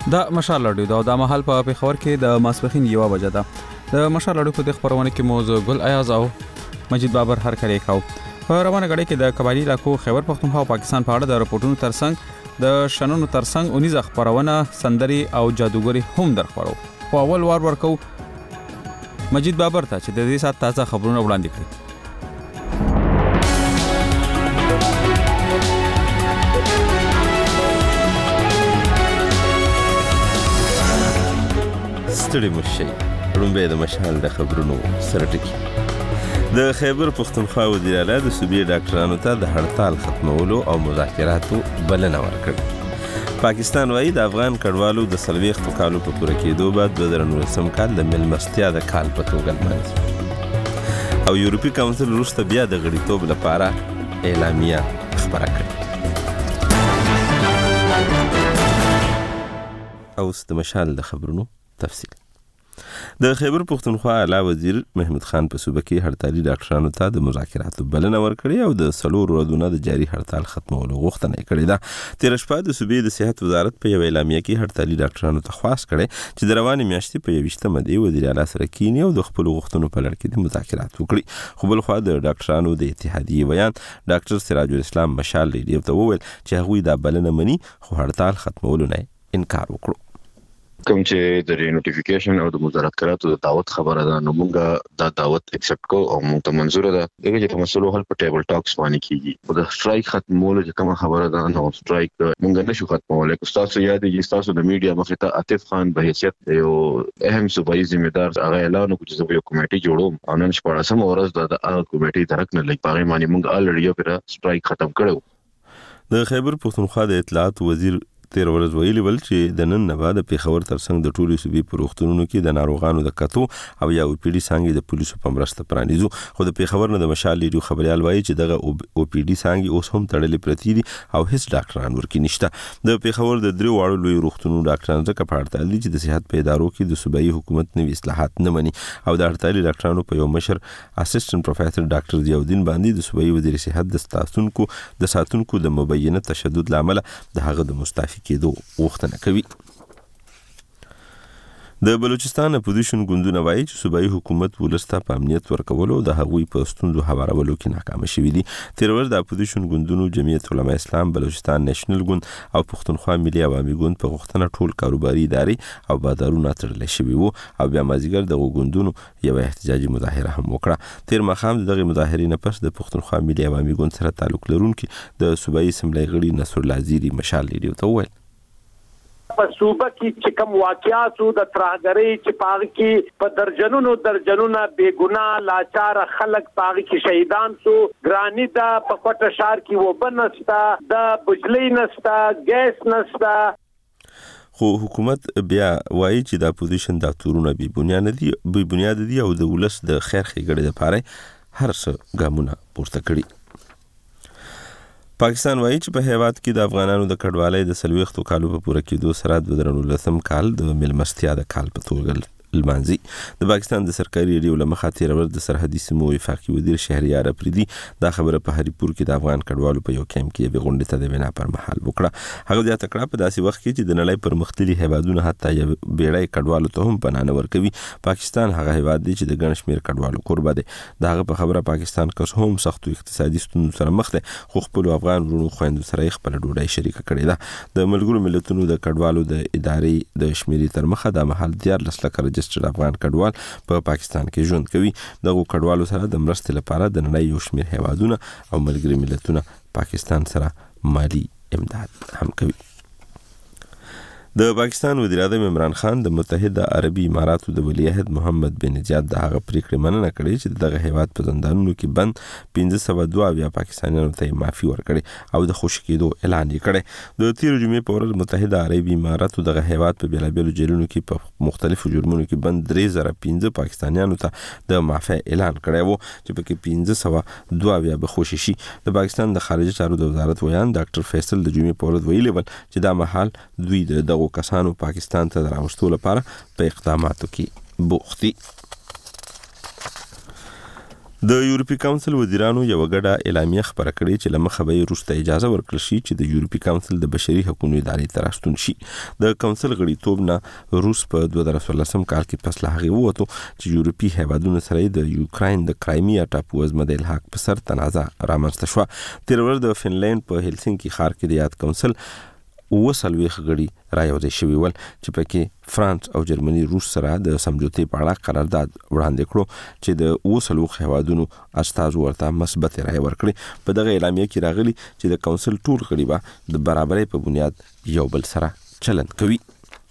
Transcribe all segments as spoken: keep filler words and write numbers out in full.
دا مشال اډیو دا د مهال په پیښور کې د ماسپخین یو بجه ده. د مشال اډیو په د خبرونه کې موضوع ګل ایاز او مجید بابر هر کړي کاو. په روانه غړي کې د قبایلی علاقو خیبر پختونخوا او پاکستان په اړه د راپورټونو ترڅنګ د شننو ترڅنګ اونیز خبرونه سندري او جادوګری هم درخورو. په اول وار ورکو مجید بابر ته چې د دې سات تازه خبرونه وړاندې کړي. ستړي مشي رومبه د مشال د خبرونو سره ټکی. د خیبر پختونخوا وزیر اعلی د صوبې ډاکټرانو ته د هړتال ختمولو او مذاکراتو بلنه ورکړه. پاکستان وايي د افغان کډوالو د څلوېښتو کالو په پوره کېدو بعد دوه زره نولسم کال د مېلمستیا د کال په توګه لمانځي او یورپي کونسل وروسته بیا د غړیتوب لپاره اعلامیه خپره کړه. اوس د مشال د خبرونو تفصیل. د خیبر پختونخوا اعلی وزیر محمود خان په صوبه کې هړتالي ډاکټرانو ته د مذاکراتو بلنه ورکړې او د څلور ورځو د جاري هړتال ختمولو غوښتنه کړې ده. تیر شپه د صوبې د صحت وزارت په یو اعلامیه کې هړتالي ډاکټرانو ته خواست کړي چې د روانې میاشتې په یویشتمه دی وزیر اعلی سره کینی او د خپل غوښتنو په لړ کې د مذاکرات وکړي. خو بل خوا د ډاکټرانو د اتحادیې ویان ډاکټر سراج الاسلام مشال ریډیو ته وویل چې هغوی دا بلنه مني خو هړتال ختمولو نه انکار وکړو. کوم چې د نوټیفیکیشن او د مذاکراتو د دعوت خبره ده نو موږ دا دعوت اکسپټ کو او موږ ته منزور ده دغه چې مسلو حل په ټیبل ټاکس باندې کیږي. او د سټرایک ختمولو چې کوم خبره ده نو سټرایک موږ نشو ختمولای. تاسو یاد دي تاسو د میډیا مخې ته عاطف خان په حیثیت یو اهم صوبایي ذمہدار هغه اعلان وکړ چې یو کمیټه جوړوم او نن شپه سم ورځ د کمیټې درک نه لګ پاره باندې موږ الریډي پر سټرایک ختم کړو. د خیبر پختونخوا د اطلاعات وزیر تیر ورځ ویلي ول چې د نن نه بعد پیښور ترڅنګ د ټولو صوبې په روغتونونو کې د ناروغانو د کتو او یا او پی ډي څنګه د پولیسو په مرسته پرانیزو. خو د پیښور نه د مشال ریډیو خبريال وایي چې دغه او پی ډي څنګه اوس هم تړلې پرتی دي او هیڅ ډاکټران ورکی نشته. د پیښور د درو واړو لوی روغتونونو ډاکټران ځکه په اړتیا دي چې د صحت په ادارو کې د صوبایي حکومت نوي اصلاحات نه مني او د اړتیا ډاکټرانو په یو مشر اسسټنټ پروفیسور ډاکټر ضیاءالدین باندې د صوبایي وزیر صحت د ستاسونکو د ساتونکو د مبینه تشدد لامل د هغه د مستعفي کېدو نه کوي. د بلوچستان اپوزیشن ګوندونه وایي چې صوبایي حکومت ولسته په امنیت ورکولو د هغوی په ستونزو هوارولو کې ناکام شوي دي. تیر ورځ د اپوزیشن ګوندونو جمعیت علماء اسلام، بلوچستان نیشنل ګوند او پښتونخوا ملي عوامي ګوند په غوښتنه ټول کاروباري ادارې او بازارونه تړل شوي وو او بیا مازیګر دغه ګوندونو یو احتجاجي مظاهره هم وکړه. تیر ماښام دغه مظاهرې نه پس د پښتونخوا ملي عوامي ګوند سره تعلق لرونکي د صوبایي اسمبلی غړي نصر الله زیری مشال ریډیو ته وویل په صوبه کې چې کوم واقعاتو د ترهګرۍ چې پاغ کې په درجنونو درجنونو بېګناه لاچار خلک پاغ کې شهیدان سو ګرانی دا په کوټه شهر کې و بنستا د بجلی نستا ګیس نستا. خو حکومت بیا وایي چې د اپوزیشن د تورونه بی بنیاد دي بی بنیاد دي او د ولس د خیر ښېګړې لپاره هر څه ګامونه پورته کړي. پاکستان وایي چې په هیواد کې د افغانانو د کډوالۍ د څلوېښتو کالو په پوره کېدو سره دوه زره نولسم کال د مېلمستیا د کال په توګه لمانځي. د پاکستان د سرکاري ریډیو له مخه تېره ورځ د سرحدي سیمو وفاقي وزیر شهریار افریدي دا خبره په هریپور کې د افغان کډوالو په یو کیمپ کې یوې غونډې ته د وینا پر مهال وکړه. هغه زیاته کړه په داسې وخت کې چې د نړۍ پرمختللي هیوادونه حتی یو بیړۍ کډوالو ته هم پناه نه ورکوي، پاکستان هغه هیواد دی چې د ګڼ شمېر کډوالو کوربه دی. د هغه په خبره پاکستان که هم سختو اقتصادي ستونزو سره مخ دی خو خپلو افغان وروڼو خویندو سره یې خپله ډوډۍ شریکه کړې ده. د ملګرو ملتونو د کډوالو د ادارې د شمېرې تر مخه دا مهال دیارلس لکه رجسټرډ افغان کډوال په پاکستان کې ژوند کوي. دغه کډوالو سره د مرستې لپاره د نړۍ یو شمېر هیوادونه او ملګري ملتونه پاکستان سره مالی امداد هم کوي. د پاکستان وزیر اعظم عمران خان د متحده عربي اماراتو د ولیعهد محمد بن زیاد د هغه پریکړې مننه کړې چې دغه هیواد په زندانونو کې بند پنځه سوه دوه اویا پاکستانیانو ته معافي ورکړې او د خوشي کېدو اعلان یې کړی. د تېرو جمعې په ورځ متحده عربي اماراتو دغه هیواد په بېلابېلو جیلونو کې په مختلفو جرمونو کې بند درې زره پنځه پاکستانیانو ته د معافۍ اعلان کړی و چې پکې پنځه سوه دوه اویا به خوشي شي. د پاکستان د خارجه چارو د وزارت ویان ډاکټر فیصل د جمعې په ورځ ویلي ول چې دا مهال دوی د دغو کسانو پاکستان ته د راوستو لپاره په اقداماتو کې بوخت دي. د یورپی کونسل وزیرانو یو غډه اعلامیه خبره کړې چې لمخه به روسته اجازه ورکړل شي چې د یورپی کونسل د بشري حقوقو ادارې ته راستون شي. د کونسل غړیتوب نه روس په دوه زره څوارلسم کال کې پس له هغې ووتو چې یورپی هیوادونو سره د یوکراین د کرایمیا ټاپو وزمه د الحاق په سر تنازع رامنځته شوه. تېره ورځ د فنلینډ په هلسینکي ښار کې د یاد کونسل اوه څلوېښت غړي رايوځای شوي ول چې پکې فرانس او جرمني روس سره د سمجوتې په اړه قرارداد وړاندې کړو چې د اوه څلوېښت هیوادونو استازو ورته مثبت رایه ورکړي. په دغه اعلامیه کې راغلي چې د کونسل ټول غړي به د برابرۍ په بنیاد یو بل سره چلند کوي.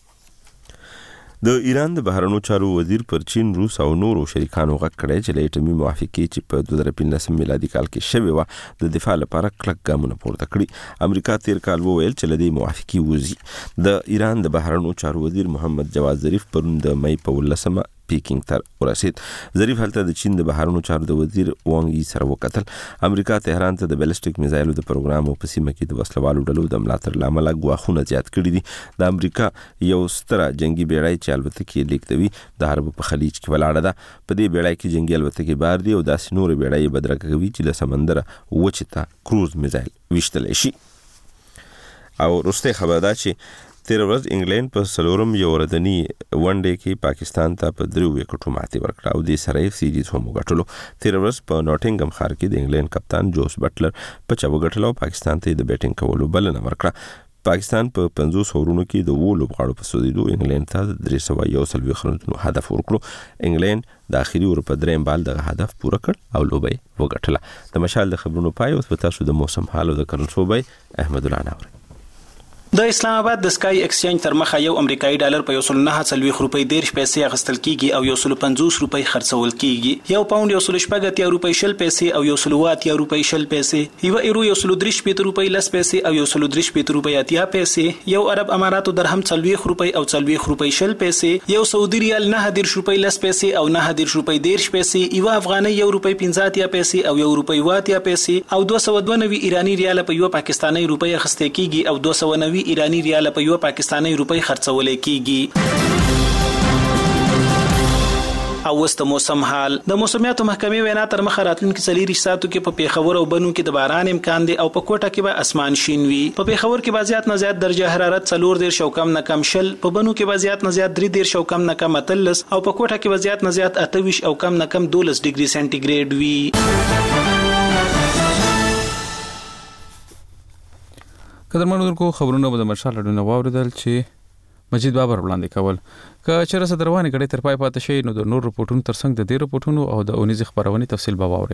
د ایران د بهرنیو چارو وزیر پر چین، روس او نورو شریکانو غږ کړی چې له اټومي موافقې چې په دوه زره پنځلسم میلادي کال کې شوې وه د دفاع لپاره کلک ګامونه پورته کړي. امریکا تیر کال وویل چې له دې موافقې وځي. د ایران د بهرنیو چارو وزیر محمد جواد ظریف پرون د مئی په ولسمه پیکینګ ته ورسید. ظریف هلته د چین د بهرنیو چارو د وزیر وانګ یي سره وکتل. امریکا تهران ته د بیلسټیک میزایلو د پروګرام او په سیمه کې د وسلوالو ډلو د ملاتړ لامل غواخونه زیات کړي دي. د امریکا یو ستره جنگي بیړۍ چې الوتکې لیکدوي د عربو په خلیج کې ولاړه ده. په دې بیړۍ کې جنگي الوتکې بار دي او داسې نور بیړۍ بدرګه کوي چې له سمندر وچې ته کروز میزایل ویشتلی شي. او وروستۍ خبر ده چې تیر ورځ انګلند په سلورم یو ورځني ونډې کې پاکستان ته په درو وکټو ماتې ورکړه او د سره سیریز هم وګټلو. تیر ورځ په نوټینګم ښار کې د انګلند کپتان جوس بټلر په چا وګټلو او پاکستان ته د بیټینګ کولو بلنه ورکړه. پاکستان په پنځوس اورونو کې د اوو لوبغاړو په سودیدو انګلند ته درې سوه یو څلوېښت رنونو هدف ورکړو. انګلند د اخري اورو په درېیم بال دغه هدف پوره کړ او لوبه یې وګټله. د مشال د خبرونو پای اوس به تاسو د موسم حال او د کرنسو بای احمد الله ناوري. د اسلام آباد د سکای ایکسچینج تر مخه یو امریکایي ډالر په یو سل نه څلوېښت روپۍ دېرش پیسې اخیستل کیږي او یو سل پنځوس روپۍ خرڅول کیږي. یو پاوند یو سل شپږ اتیا روپۍ شل پیسې او یو سل اووه اتیا روپۍ شل پیسې. یو ایرو یو سل درې شپېته روپۍ لس پیسې او یو سل درې شپېته روپۍ اتیا پیسې. یو عرب اماراتو درهم څلوېښت روپۍ او څلوېښت روپۍ شل پیسې. یو سعودي ریال نهه دېرش روپۍ لس پیسې او نهه دېرش روپۍ دېرش پیسې. یو افغانۍ یو روپۍ پنځه اتیا پیسې او یو روپۍ اووه اتیا پیسې او دوه سوه دوه نوي ایراني ریال په یو پاکستاني روپۍ اخیستل کیږي او دوه سوه نوي ایراني ریال په یو پاکستاني روپۍ خرڅول کیږي. او وست موسم حال د موسمیاتو محکمې وینا تر مخه راتلونکي څلور ساعتو کې په پیښور او بنو کې د باران امکان دی او په کوټه کې به اسمان شین وي. په پیښور کې به زیات نه زیات درجه حرارت څلور دېرش او کم نه کم شل، په بنو کې به زیات نه زیات درې دېرش او کم نه کم اتلس او په کوټه کې به زیات نه زیات اته ویشت او کم نه کم دولس ډیګري سنټیګریډ وي. قدرمنو خبرونه به د مشال لډونه واوریدل چې مجید بابر وړاندې کول. که چېرې څه دروانې کړې تر پای پاتې شي نو د نور رپورټونو ترڅنګ د دې رپورټونو او د اونیزې خبرونې تفصیل به واورئ.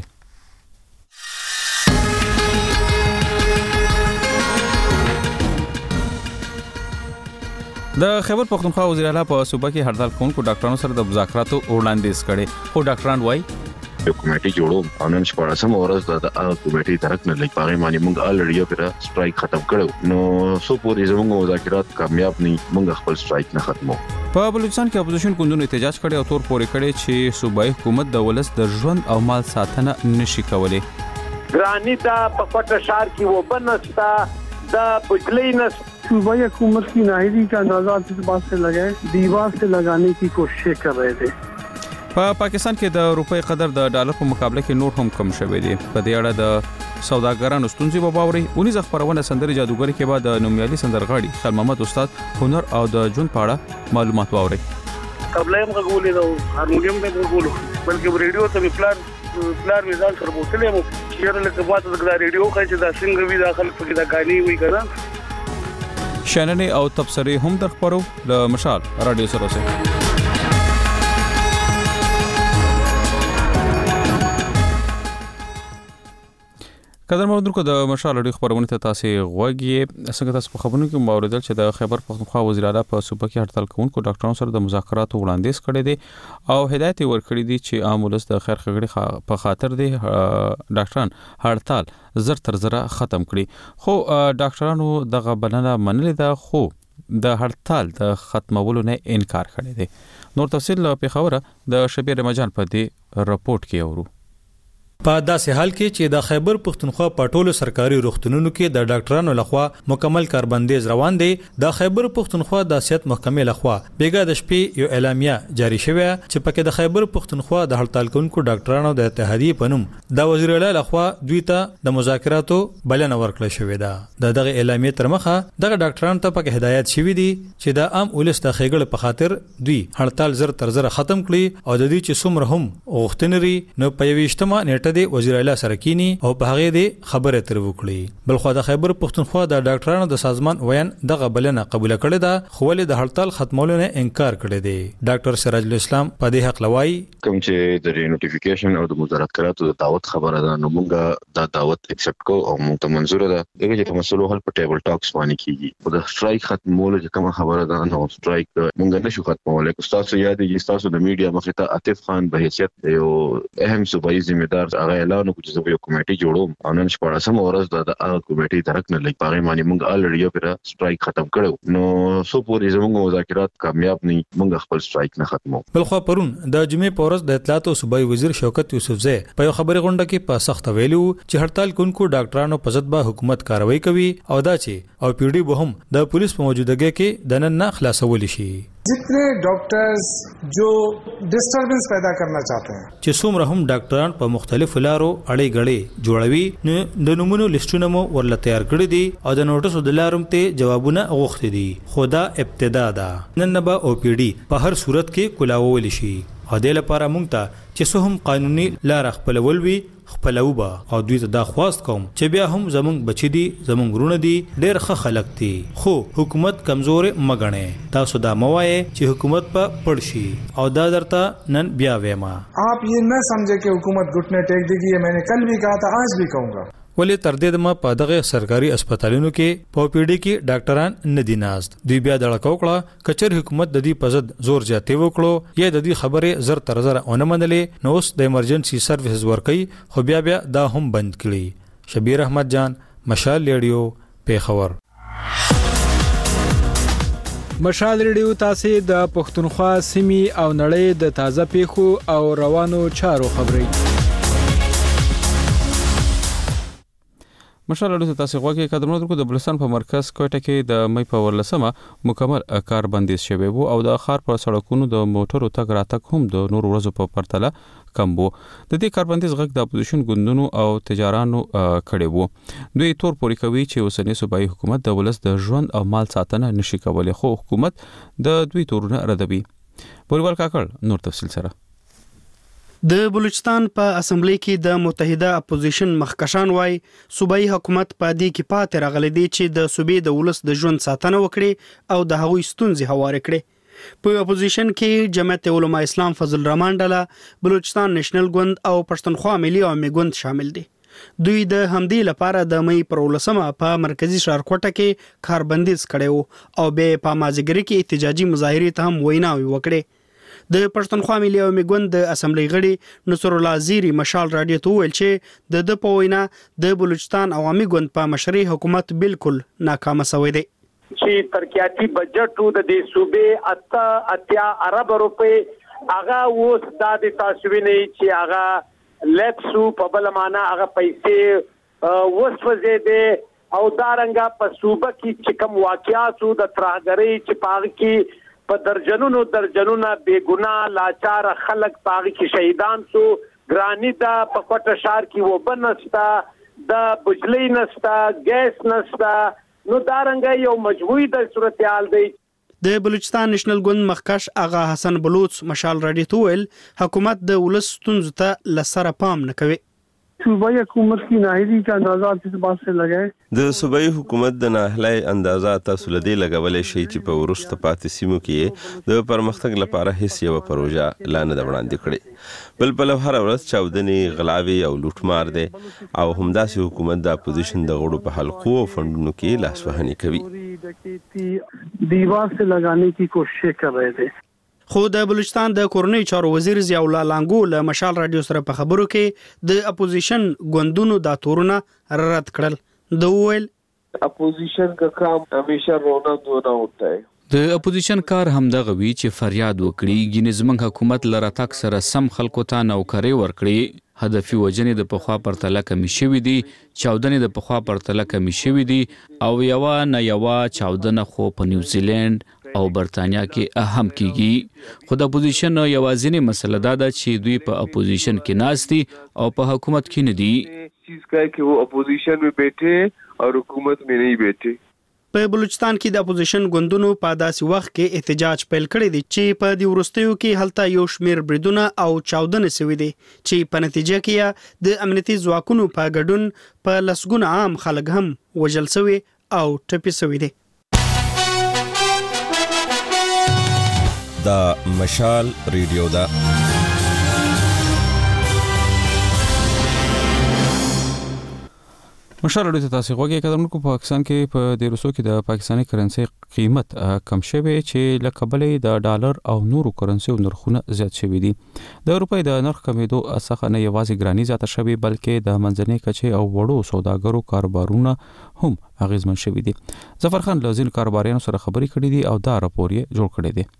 د خیبر پختونخوا وزیر اعلی په صوبه کې هړتال کوونکو ډاکټرانو سره د مذاکراتو وړاندیز کړي خو ډاکټران وایي یو کمیټي جوړو او نن شپږم ورځ د کمیټي ترک نه لګ پاره معنی موږ الریډي پر سټرایک ختم کړو نو سو پورې زموږ مذاکرات کامیاب نه موږ خپل سټرایک نه ختمو. په بلوچستان کې اپوزیشن ګوندونو احتجاج کړي او تور پورې کړي چې صوبایي حکومت د ولس د ژوند او مال ساتنه نشي کولای. ګرانی دا په پټ شهر کې و بنستا دا بجلی نس صوبائی حکومت کی نااہلی کا اندازہ اس بات سے لگا ہے دیوار سے لگانے کی کوشش کر رہے تھے. په پاکستان کې د روپۍ قدر د ډالر په مقابله کې نور هم کم شوی دی. په دې اړه د سوداګرانو ستونزې به واوري. اونیز خبرونه سندري جادوګر کې بعد د نومیالي سندرغاړي خل محمد استاد هنر او د ژوند په اړه معلومات واوري. قبل هم غوولې نو هارمونیم به غوولو بلکې ریډیو ته پلان پلان میزان سره بوتلې مو چیرې لکه ماته د ریډیو خای چې دا څنګه وی داخل پکې دا غاني وی کنه شاننې او تبصرې هم در خبرو د مشال رادیو سره سره. قدر مودونکو د مشال اړیخ خبرونه ته تاسو غوږی څنګه تاسو په خبرونو کې موریدل چې د خیبر پختونخوا وزیر اعلی په صوبه کې هړتال کوونکو ډاکټرانو سره د مذاکراتو وړاندیز کړي دي او هدایت ورکړي دي چې عام ولس د خیر خګړي په خاطر دي ډاکټران هړتال زر تر زر ختم کړي. خو ډاکټرانو دغه بلنه منلې ده خو د هړتال د ختمولو نه انکار کړي دي. نور تفصیل په خبره د شبیر رمضان په دې رپورت کې اورو. په داسې حال کې چې د خیبر پښتونخوا په ټولو سرکاري روغتونونو کې د ډاکټرانو لخوا مکمل کاربندیز روان دی، د خیبر پښتونخوا د صحت محکمې لخوا بیګا د شپې یو اعلامیه جاری شوه چې پکې د خیبر پښتونخوا د هړتال کوونکو ډاکټرانو د اتحادیې په نوم د وزیر اعلی لخوا دوی ته د مذاکراتو بلنه ورکړه شوې ده. د دغه اعلامیې تر مخه دغه ډاکټرانو ته پکې هدایت شوې دي چې د عام ولس د خېګړ په خاطر دوی هړتال زر تر زر ختم کړي او د دې چې څومره هم غوښتنري نو په یوشتمه نیټه د وزیر اعلی سره کینی او په هغه د خبره تر وکړي. بلخو د خیبر پښتونخوا د ډاکټرانو د سازمان وین دغه بلنه قبول کړې ده، خو ولې د هړتال ختمولو نه انکار کړی دی. ډاکټر سراج الاسلام په دې حق لوي کوم چې د نوټیفیکیشن او د مذاکراتو د دعوت خبره ده نو موږ دا دعوت اکسپټ کو او موږ ته منزور ده. دغه چې مسلو حل په ټیبل ټاکس باندې کیږي او د سټرایک ختمولو چې کوم خبره ده نو سټرایک موږ نشو ختمولای. تاسو یاد دي تاسو د میډیا مخې ته عاطف خان به حیثیت یو اهم صوبایي ذمہ دار هغه اعلان وکړ چې یو کمیټي جوړوم او نن شپږ سم ورځ د هغه کمیټي درک نه لګ پاره معنی موږ الریډي یو پر سټرایک ختم کړو نو سو پورې زموږ مذاکرات کامیاب نه موږ خپل سټرایک نه ختمو. بلخو پرون د جمعې په ورځ د اطلاعات او صوبایي وزیر شوکت یوسفزئی په یو خبري غونډه کې په سخت ویلو چې هړتال کوونکو ډاکټرانو په ضد به حکومت کاروایی کوي او دا چې او پی ډی به هم د پولیس په موجودګۍ کې د نن نه خلاصول شي. जितने डॉक्टर्स जो डिस्टर्बेंस पैदा करना चाहते हैं چې څومره هم ډاکټران په مختلفو لارو اړې غړې جوړوي نو د نمونو لیستونه مو ورل تیار کړی دي او د نوټسو د لارم ته جوابونه غوښتي دي. خدا ابتدا ده نن به او پی ډی په هر صورت کې کولاول شي او د لپاره مونږ ته چې څه هم قانوني لار خپلول وي خپلوبا او دوی ته دا خواست کوم چې بیا هم زمونږ بچی دي زمونږ ورونه دي ډېر ښه خلک دي خو حکومت کمزور مګنه تاسو دا موایې چې حکومت په پړ شي او دا درته نن بیا وېما. आप ये न समझे कि हुकूमत घुटने टेक देगी, ये मैंने कल भी कहा था आज भी कहूँगा. ولې تر دې دمه په دغه سرکاري هسپتالونو کې په پی ډی کې ډاکټران نه دي ناست. دوی بیا دړه کوکړه کچر حکومت د دې پزد زور جاتې وکړو یا د دې خبره زر تر زر اون منلې نو اوس د ایمرجنسي سرویسز ورکي خو بیا بیا دا هم بند کړي. شبیر احمد جان مشال ریډیو پیښور. مشال ریډیو تاسو د پښتونخوا سیمې او نړۍ د تازه پیښو او روانو چارو خبري مشال له تاسو غواګه قدمونو درکو د بلوچستان په مرکز کوټه کې د مې په ورلسمه مکمل کار بندیز شوی وو او د خار پر سړکونو د موټرو تګ راتګ هم د نور ورځو په پرتله کم وو. د دې کار بندیز غږ د اپوزیشن ګوندونو او تجارانو کړي وو. دوی تور پوري کوي چې اوسنی صوبایي حکومت د ولس د ژوند او مال ساتنه نشي کولای خو حکومت د دوی تورونه ردوي. بوریوال کاکړ نور تفصیل سره. د بلوچستان په اسمبلی کې د متحده اپوزیشن مخکشان وای صوبایي حکومت په دې کې پاتې راغلي دي چې د صوبې د ولس د ژوند ساتنه وکړي او د هغوی ستونزې هوار کړي. په اپوزیشن کې جمعیت علماء اسلام فضل الرحمن ډله بلوچستان نېشنل ګوند او پښتونخوا ملي عوامي ګوند شامل دي. دوی د همدې لپاره د مې پر ولسمه په مرکزی ښارکوټه کې کاربندیز کړي او به په مازیګری کې احتجاجي مظاهرې ته هم ویناوي وکړي. د پښتونخوا ملي عوامي ګوند د اسمبلی غړي نصر الله زیری مشال رادیو ته ویل چې د د په وینا د بلوچستان عوامي ګوند په مشري حکومت بالکل ناکامه شوی دی. چې ترقیاتی بجټ د دې صوبې اته اتیا ارب روپے هغه اوس د تاسو ویني چې هغه لیکسو په بل معنا هغه پیسې وسوځي دي او دارنګه په صوبه کې چې کوم واقعاتو د ترهګری چې پاغ کې په درجنونو درجنونو بے ګناه لاچار خلک پاغ کې شهیدان سو ګرانی دا په کوټه شهر کې و بنستا د بجلی نستا ګیس نستا نو دارنګه یو مجموعي د صورتحال دی. د بلوچستان نېشنل ګوند مخکش آغا حسن بلوچ مشال رادیو ته ویل حکومت د ولس ستونزو ته لسره پام نه کوي. صوبائی حکومت کی نااہلی کا اندازہ اس بات سے لگائے د صوبایي حکومت د نااهلۍ اندازه تاسو لدی لګولې شي چې په ورسته پاتې سیمو کې د پرمختګ لپاره هیڅ یو پروژه لا نه وړاندې کړي بل بل هر ورځ چاودنې غلاوي او لوټمار دي او همداسې حکومت د اپوزیشن د غړو په حلقو او فندونو کې لاسوهني کوي دیوار سے لگانے کی کوشش کر رہے تھے. خو د بلوچستان د کورنۍ چارو وزیر ضیاء الله لانګو له مشال رادیو سره په خبرو کې د اپوزیشن ګوندونو د تورونه رد کړل. د ویل اپوزیشن کا کام همیشه رونا دونا ہوتا ہے. د اپوزیشن کار همدغه وی چې فریاد وکړي ګینې زمنګ حکومت لره تک سره سم خلکو ته نوکری ورکړي هدفي وجنې د پخوا پرتله کمی شوې دي، چاودنې د پخوا پرتله کمی شوې دي او یوه نه یوه چاودنه خو په نیوزیلند او برتانیا کې اهم کیږي. خو د اپوزیشن یوازینی مسله دا ده چې دوی په اپوزیشن کې ناست دي او په حکومت کې نه دي. چیز کا ہے کہ وہ اپوزیشن میں بیٹھے اور حکومت میں نہیں بیٹھے. په بلوچستان کې د اپوزیشن ګوندونو په داسې وخت کې احتجاج پیل کړی دی چې په دې وروستیو کې هلته یو شمیر بریدونه او چاودنې شوې دي چې په نتیجه کې د امنیتي ځواکونو په ګډون په لسګونه عام خلک هم وژل شوي او ټپي شوي دي. دا مشال ریډیو دا مشال ریډیو ته تاسو غوږی کړئ. په پاکستان کې په د روسو کې د پاکستاني کرنسي قیمت کم شوی چې لکبلې د ډالر او نورو کرنسي نرخونه زیات شوي دي. د روپۍ د نرخ کمیدو څخه نه یوازې ګرانی زیاته شوی بلکې د منځنۍ کچې او وړو سوداګرو کاروبارونه هم اغیزمن شوي دي. ظفر خان له ځینو کاروباریانو سره خبرې کړې دي او دا راپور یې جوړ کړی دی.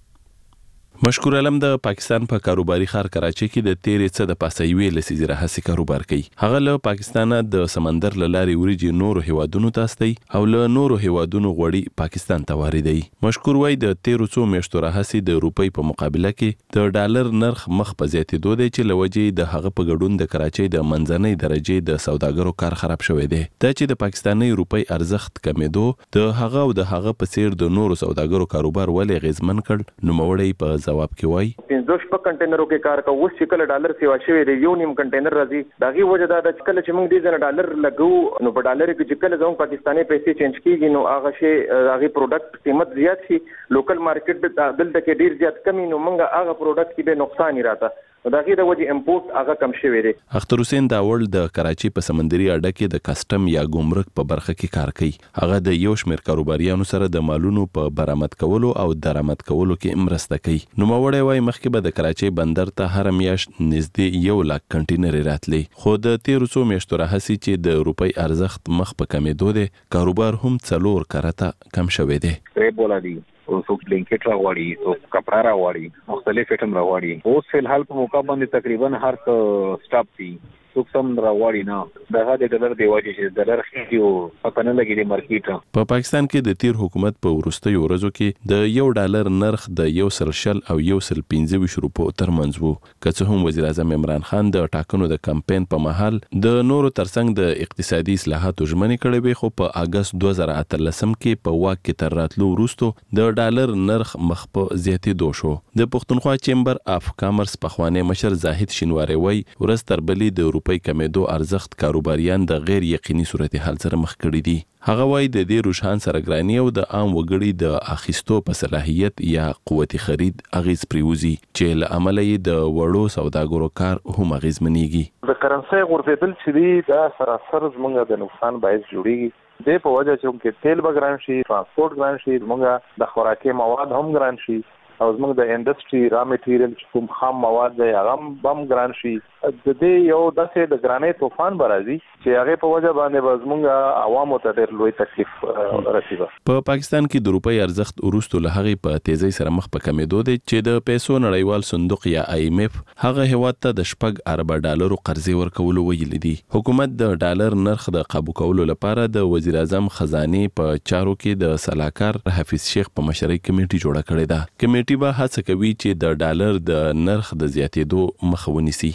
مشکور علم د پاکستان په پا ښار کراچي کې د تیرې څه د پاسوي لسیزه راهسي کاروبار کوي. هغه له پاکستان د سمندر له لارې وريجي نورو هیوادونو ته استي او له نورو هیوادونو غوړي پاکستان ته واردوي. مشکور وای د تیرو څو میاشتو راهسي د روپۍ په مقابله کې د ډالر نرخ مخ په زیاتېدو دی چې لوجې د هغه په ګډون د کراچي د منځنۍ درجه د سوداګرو کار خراب شوی دی. دا چې د پاکستاني روپۍ ارزښت کمیدو د هغه او د هغه په څیر د نورو سوداګرو کاروبار ولې غیزمن کړ نو موړی په جواب کې وای پنځه شپږ کنټینرو کې کار کوو چې کله ډالر سیوا شوی دی یو نیم کنټینر راځي داغي وجه دا چې کله چې موږ دې ځنه ډالر لګو نو په ډالر کې چې کله زموږ پاکستاني پیسې چینج کیږي نو هغه شی هغه پروډکټ قیمت زیات شي لوکل مارکیټ دلته کې ډیر زیات کمی نو موږ هغه پروډکټ کې به نقصان راځي داغي د وجه امپورټ هغه کم شوی دی. اختر حسین داول د کراچي په سمندري اډه کې د کسٹم یا ګمرک په برخه کې کار کوي. هغه د یو شمیر کاروباریانو سره د مالونو په برآمد کولو او درآمد کولو کې مرسته کوي. نو موړی وای مخکې به د کراچي بندر ته هر میاشت نږدې یو لاک کنټینر راتلی خو د تیرو څو میاشتو راهسي چې د روپۍ ارزښت مخ په کمیدو دی کاروبار هم څلور کرته کم شوی دی. بولا دی څوک بلینکټ راوړي څوک کپڑا راوړي مختلف ایټم راوړي اوس فلحال په موقع باندې تقریبا هر څه سټاپ دي څوک سم راوړي نه دغه د ډالر دی واجب چې ډالر خېږي او په نه لګي د مارکیټ. په پاکستان کې د تیر حکومت په ورستیو ورځو کې د یو ډالر نرخ د یو سل شل او یو سل پنځه ویشت روپو ترمنځ وو. که څه هم وزیر اعظم عمران خان د ټاکنو د کمپاین په مهال د نورو ترڅنګ د اقتصادي اصلاحاتو ژمنې کړې وې خو په اگست دوه زره اتلسم کې په واک کې تر راتلو وروسته د ډالر نرخ مخ په زیاتېدو شو. د پښتونخوا چیمبر اف کامرس پخوانی مشر زاهد شینواری وای ورځ تر بلې د روپۍ کمیدو ارزښت کاروباریان د غیر یقیني صورتحال سره مخ کړي دي. هغه وای د دې روشان سره ګرانی او د عام وګړي د اخیستو په صلاحیت یا قوت خرید اغیز پریوزي چې له عمله د وړو سوداګرو کار هم اغیزمنېږي. د کرنسي غورځېدل چې دی دا سراسر زموږ د نقصان باعث جوړیږي. د په وجه چې کې تیل بګران شي ترانسپورت ګران شي زموږ د خوراکي مواد هم ګران شي او زموږ د انډستری را میټیریل چې کوم خام مواد دی هغه هم ګران شي. د دې یو داسې د ګرانۍ طوفان برازي چې هغه په وجه باندې زموږ عوامو ته ډېر لوی تکلیف رسیږي. په پاکستان کې د روپۍ ارزښت ورستو له هغه په تیزی سره مخ په کمیدو دی چې د پیسو نړیوال صندوق یا آی ایم اف هغه هیواد ته د شپږ ارب ډالرو قرضې ورکول ویل دي. حکومت د ډالر نرخ د قابو کولو لپاره د وزیر اعظم خزانه په چارو کې د سلاکار حفیظ شیخ په مشرۍ کمیټه جوړه کړې ده. کمیټه به هڅه کوي چې د ډالر د نرخ د زیاتېدو مخه ونیسي.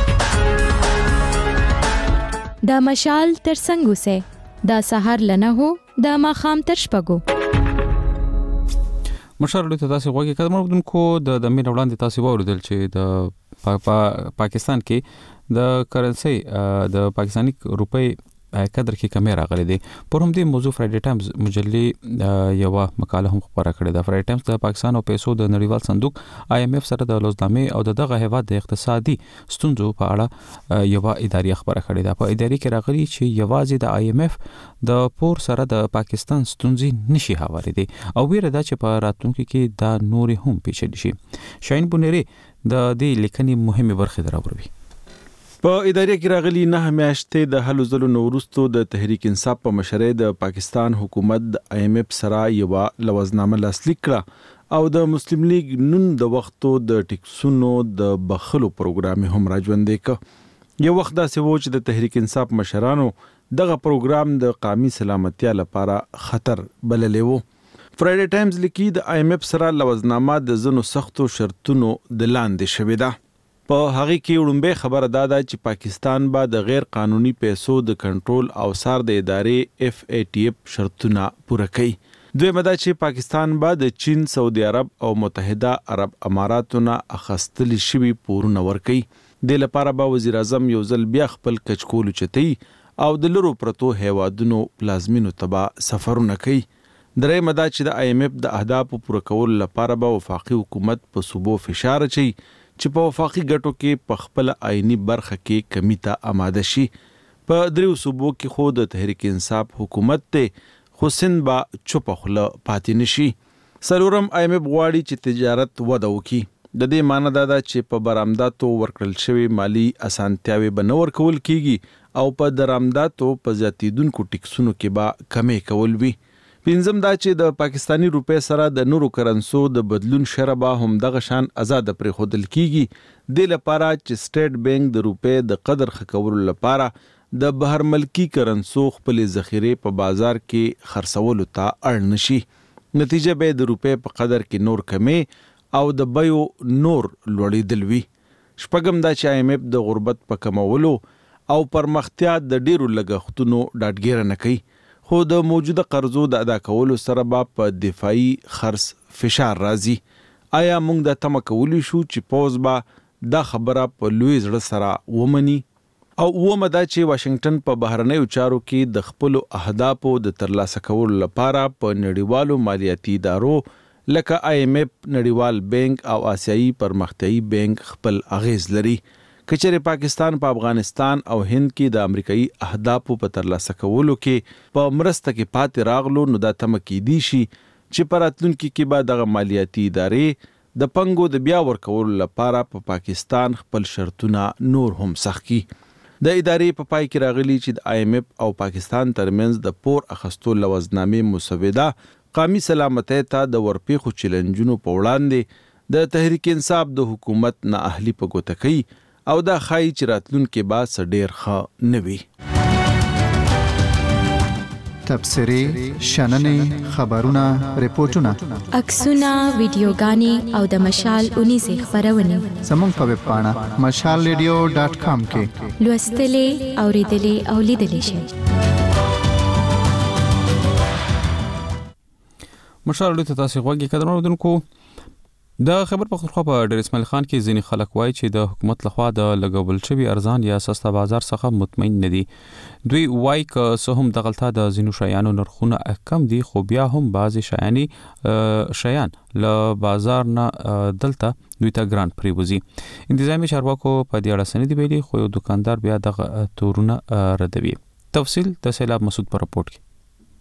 دا مشال تر څنګه سه دا سحر لنه هو دا ماخام تر شپګو مشال ته تاسو غوږی کړم ودونکو د د مين وړاندې تاسو ووردل چې د پا پا پاکستان کې د کرنسي د پاکستاني روپۍ قدر کې کمی راغلي دي. پر هم دې موضوع فرایډي ټایمز مجلې یو مقاله هم خبره کړې ده. فرایډي ټایمز د پاکستان او پیسو د نړیوال صندوق آی ایم اف سره د لوزنامې او دغه هیواد د اقتصادي ستونزو په اړه یو اداري خبره کړې ده. په اداري کې راغلي چې یوازې د آی ایم اف د پور سره د پاکستان ستونزې نشي هواري دي او ویره ده چې په راتلونکي کې دا نور هم پیچلي شي. شاین بونری د دې لیکنې مهمه برخه دراوړي. په ادارې کې راغلي نه میاشتې د هلو ځلو نورستو د تحریک انصاف په مشرۍ د پاکستان حکومت د آی ایم اف سره یو لوزنامه لاسلیک کړه او د مسلم لیگ نن د وختو د ټیکسونو د بخلو پروګرام هم راځوندې ک یو وخت داسې و چې د تحریک انصاف مشرانو دغه پروګرام د قومي سلامتیا لپاره خطر بللی و. فرایډي ټایمز لیکي د آی ایم ایف سره لوزنامه د زنو سختو شرطونو د لاندې شوې ده. په هغه کې وړاندې خبره داده چې پاکستان به د غیر قانوني پیسو د کنټرول او سار د ادارې اف ای ټی اف شرطونه پوره کړي. دوی مده چې پاکستان به د چین، سعودي عرب او متحده عرب اماراتو نه اخستلی شوي پورونه ورکړي. د لپاره به وزیر اعظم یو ځل بیا خپل کچکول چتي او د لرو پرتو هیوادونو پلازمینو تبا سفرونه کوي. درې مده چې د آی ایم ایف د اهدافو پوره کول لپاره به وفاقي حکومت په صوبو فشار چي چې په وفاقي ګټو کې په خپل آئینی برخه کې کمی ته آماده شي. په دریو صوبو کې خو د تحریک انصاف حکومت ته خو سند به چوپه خوله پاتې نشي. څلورم آی ایم ایف غواړي چې تجارت وده وکړي. د دې معنی دا ده چې په برآمداتو ورکړل شوي مالی اسانتیاوې به نه ورکول کیږي او په درآمداتو په زیاتیدونکو ټیکسونو کې به کمې کول وي. پنځم دا چې د پاکستانی روپې سره د نورو کرنسو د بدلون شرح به هم دغه شان آزاد پرې خودل کیږي. د لپاره چې سټیټ بانک د روپې د قدر خکولو لپاره د بهر ملکی کرنسو خپل ذخیره په بازار کې خرڅولو ته اړ نشي. نتیجه به د روپې په قدر کې نور کمې او د بیو نور لوړېدل وي. شپږم دا چې آی ایم ایف د غربت په کمولو او پرمختیا د ډیرو لګښتونو ډاډګیره نه کوي. خو د موجوده قرضو د ادا کولو سره به په دفاعي خرڅ فشار راځي. آیا موږ د تمه کولی شو چې پوز به دا خبره په لوی زړه سره ومني؟ او اومه دا چې واشنگټن په بهرنیو چارو کې د خپلو اهدافو د ترلاسه کولو لپاره په نړیوالو مالیاتي ادارو لکه آی ایم ایف، نړیوال بانک او آسیایي پرمختیایي بانک خپل اغیز لري. کچره پاکستان په افغانستان او هند کې د امریکایي اهدافو په ترلاسه کولو کې په مرسته کې پاتې راغلو نو دا تمه کېدی شي چې په راتلونکي کې به دغه مالیاتي ادارې د پنګو د بیا ورکولو لپاره په پا پاکستان خپل شرطونه نور هم سخت کړي. د ادارې په پای کې راغلي چې د آی ایم ایف او پاکستان ترمنځ د پور اخستو لوزنامې مسوده قومي سلامتۍ ته د ورپېښو چیلنجونو په وړاندې د تحریک انصاف د حکومت نه اهلي په ګوته کوي او دا خای چې راتلونکي به څه ډیر ښه نه وي. تبصرې، شننې، خبرونه، ریپورتونه، عکسونه، ویډیوګانې او د مشال اونیزې خپرونې زموږ په ویب پاڼه مشال ریډیو ډاټ کام کې لوستلې، اوریدلې او لیدلې شئ. مشال ریډیو ته تاسو غوږی قدر اوریدونکو. د خبر پختونخوا په ډیر اسماعیل خان کې ځینې خلک وایي چې د حکومت لخوا د لګول شوی ارزان یا سسته بازار څخه مطمئن نه دي. دوی وایي چې سه هم دغلطه د ځینو شیانو نرخونه کم دي خو بیا هم بعضی شیانی شیان له بازار نه دلته دوی ته ګران پریوزي. انتظامی چارواکو په دې اړه سندې ویلي خو یو دکاندار بیا دغه تورونه ردوي. تفصیل د سیلاب مسعود پر رپورت کې.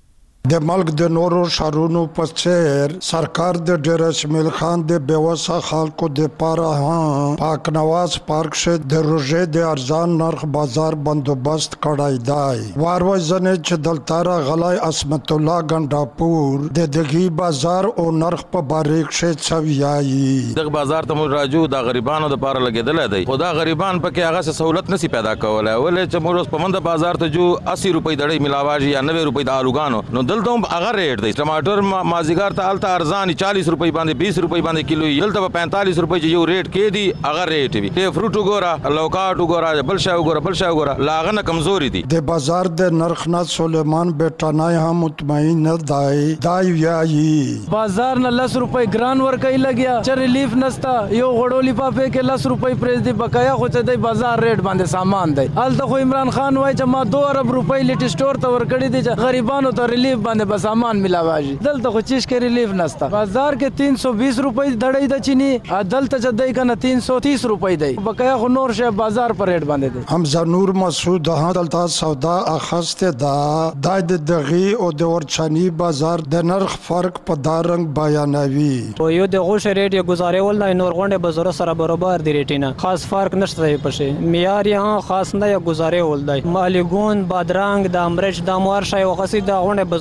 د ملک د نورو شهرونو په څیر سرکار د ډیر اسماعیل خان د بیوسه خلکو د پاره هم پاک نواز پارک شه د روزې د ارزان نرخ بازار بندوبست کړای دی. واروي ځنه چې دلته غلای اسمت الله ګنډاپور د دغي بازار او نرخ په باریک شه څویایي. دغه بازار ته راجو د غریبانو د پاره لګیدل دی. خدا غریبان پکې هغه سہولت نسی پیدا کولای. ولې چې موږ په منځ بازار ته جو اسی روپۍ دړې ملاواجی یا نوے روپۍ د الوګانو نو دلته هغه ریټ دی. ټماټر مازیګر ته الته ارزان چالیس روپۍ باندې بیس روپۍ باندې کیلو دلته په پینتالیس روپۍ چې یو ریټ کې دی هغه ریټ وي. ته فروټ وګوره، لوکاټ وګوره، بل شی وګوره، بل شی وګوره، لاغه نه کمزوري دي. د بازار د نرخ نه سلیمان بیٹانای هم مطمئن نه دی. دای ویایي بازار نه لس روپۍ ګران ورکې لګیا چې ریلیف نستا. یو غړو لفافه کې لس روپۍ پریز دی بقایا خو چې د بازار ریټ باندې سامان دی. الته خو عمران خان وای چې ما دو ارب روپۍ لټ سٹور ته ورکړی دي چې غریبانو ته ریلیف باندې به سامان ملاواجی. دلته خو چیز کې ریلیف نستا. بازار کې تین سو بیس روپۍ دړې د چینی دلته چې دای کنه تین سو تیس روپۍ دی. بقایا خو نور شی بازار پر ریټ باندې دی. حمزه نور مسعود ها دلته سودا اخسته دا د دغه او د ورچانی بازار د نرخ فرق په دارنګ بیانوي. او یو د غوښه ریټ یې گزارول نه نور غونډه بازار سره برابر دی ریټینا خاص فرق نشته پښه معیار یې خاص نه یې گزارول دی. مالګون بادرنګ د امرچ د مار شای او خاصه د غونډه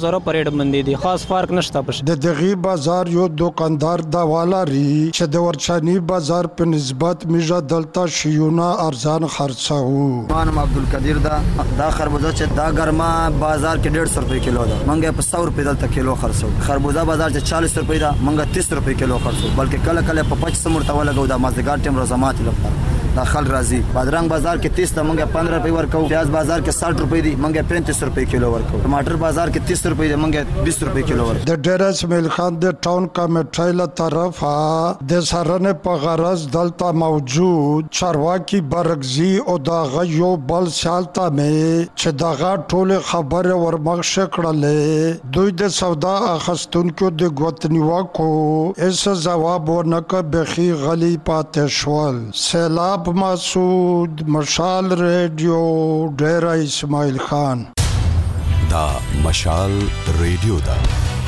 بازار په ریټ باندې دي خاص فرق نشته پښه د دغه بازار یو دکاندار دا والا ری چې د ورچانی بازار په نسبت میجا دلتا شیونه ارزان خرڅاو مانم عبدالقدیر دا دا خربوزه چې دا ګرما بازار کې ډېر سو روپے کیلو ده منګه په سو روپے دلته کیلو خرڅو خربوزه بازار چې چالیس روپے ده منګه تیس روپے کیلو خرڅو بلکې کله کله په پچیس سو مرتبه لګو دا مازدګار ټیم روزمات لپاره داخل راځي بادرنګ بازار کې تیس ته منګه پندرہ روپے ورکو پیاز بازار کې ساٹھ روپے دي منګه پینتیس روپے کیلو ورکو ټماټر بازار کې تیس روپے دي منګه بیس روپے کیلو ورکو د ډیر اسماعیل خان د ټاون کمیټې له طرفه د سرنه په غرض دلته موجود چارواکي برګزي او دا غيو بل سالته مې چې دا ټول خبره ورمغ شکړلې دوی د سودا اخستونکو د ګوتنیواکو اس جواب ورنکه بخي غلي پاتې شول سیلاب مسعود مشال ریډیو ډیر اسماعیل خان دا مشال ریډیو دا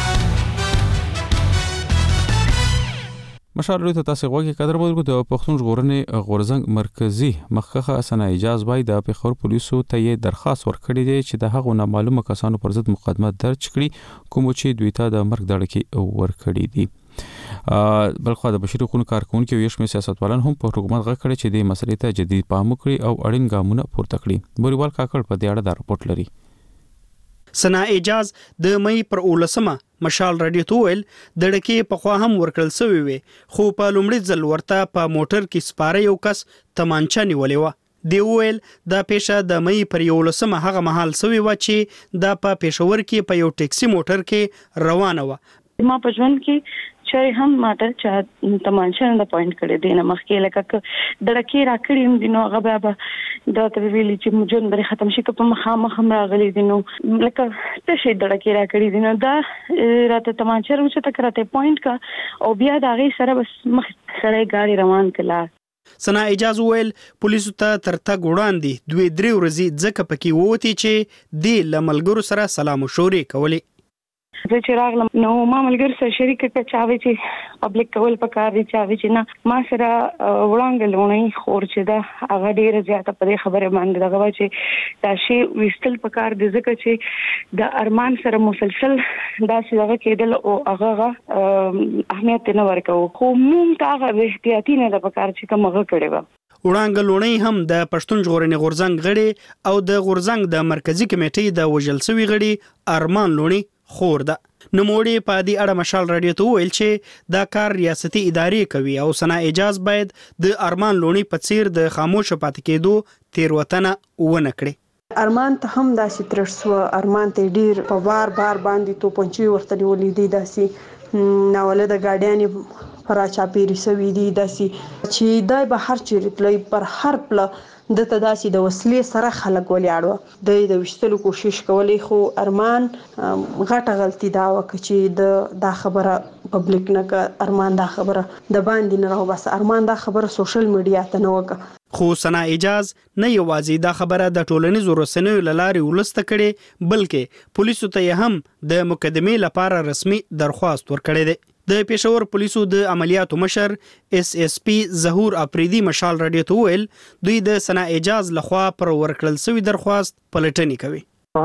مشال ریډیو ته تاسو غوږی قدر بولګو د پښتون ژغورنې غورزنګ مرکزی مخکخه اسنه اجازه بای د پیښور پولیسو ته یې درخواست ورکړی دی چې د هغو نامعلومه کسانو پر ضد مقدمه درج کړي کوم چې دوی ته د مرګ دړکی ورکړي دي بلخو د بشري حقوقو کارکونکو یو شمېر سیاستوالان هم په حکومت غږ کړی چې د مسلې ته جدي پام وکړي او اړین ګامونه پورته کړي بوريوال کاکړ په دې اړه دا رپورټ لري سنا اجاز د مې پر اولسمه مشال رادیو ته ویل د ډکې په خوا هم ورکړل سوی وي خو په لومړي ځل ورته په موټر کې سپاره یو کس تمانچه نیولې و دی ویل دا پیښه د مې پر اولسمه هغه محل سوی و چې دا په پېښور کې په یو ټیکسي موټر کې روانه و ما په ژوند کې چې هم ماته چا تمانچه نه پوینټ کړی دی نه مخکې لکه دړکې راکړی هم دي نو هغه بیا دا ته ویلي چې مجون بری ختم شي که په مخامخ هم راغلی دي نو لکه څه شي دړکې راکړی دي نو دا راته تمانچه روچه تک راته پوینټ کا او بیا دا غي سره بس مخ سره گاډي روان کړه سنا اجازه ویل پولیسو ته تر تا ګوړاندې دوی درې ورځې ځکه پکې ووتی چې دی لملګرو سره سلام مشورې کولې زه چې راغلم نو ما ملګر سره شریک کړ چاوي چې پبلک کول پکار دي چاوي چې نه ما سره وړاندې لونې خور چې دا هغه ډیره زیاته په خبره باندې دغه چې دا شی وستل پکار دي ځکه چې د ارمان سره مسلسل دا چې دغه کېدل او هغه اهمیت نه ورکو خو مونږ ته هغه احتیاطي نه د پکار چې کومه کړي و وړاندې لونې هم د پښتون ژغورنې غورزنګ غړي او د غورزنګ د مرکزی کمیټې د وجل سوي غړي ارمان لونې خور ده نوموړي په دې اړه مشال رادیو ته ویل چې دا کار ریاستي ادارې کوي او سنا اجازه باید د ارمان لونې په څیر د خاموش پاتې کېدو تیروتنه ونه کړي ارمان ته هم داسې ترسو ارمان ته ډیر په بار بار باندې تو پنځوي ورته ولې دي داسې ناوله د ګاډیانې پر چاپیری سوي دي داسې چې دای به هر چیرې تلای پر هر پل د تداسي د وسلې سره خلک ولیاړو د د وشتلو کوشش کولې خو ارمان غټه غلطي دا وکړه چې د دا خبره پبلک نه ک ارمان دا خبره د باندې نه راو بس ارمان دا خبره سوشل میډیا ته نه وکړه خو سنا اجاز نه یوازې دا خبره د ټولنیزو رسنیو لارې ولسته کړي بلکې پولیسو ته هم د مقدمې لپاره رسمي درخواست ورکړی دی د پېښور پولیسو د عملیاتو مشر اس اس پی ظهور اپریدي مشال رادیو ته ویل دوی د سنا اجاز لخوا پر ورکړل سوی درخواست پلټنې کوي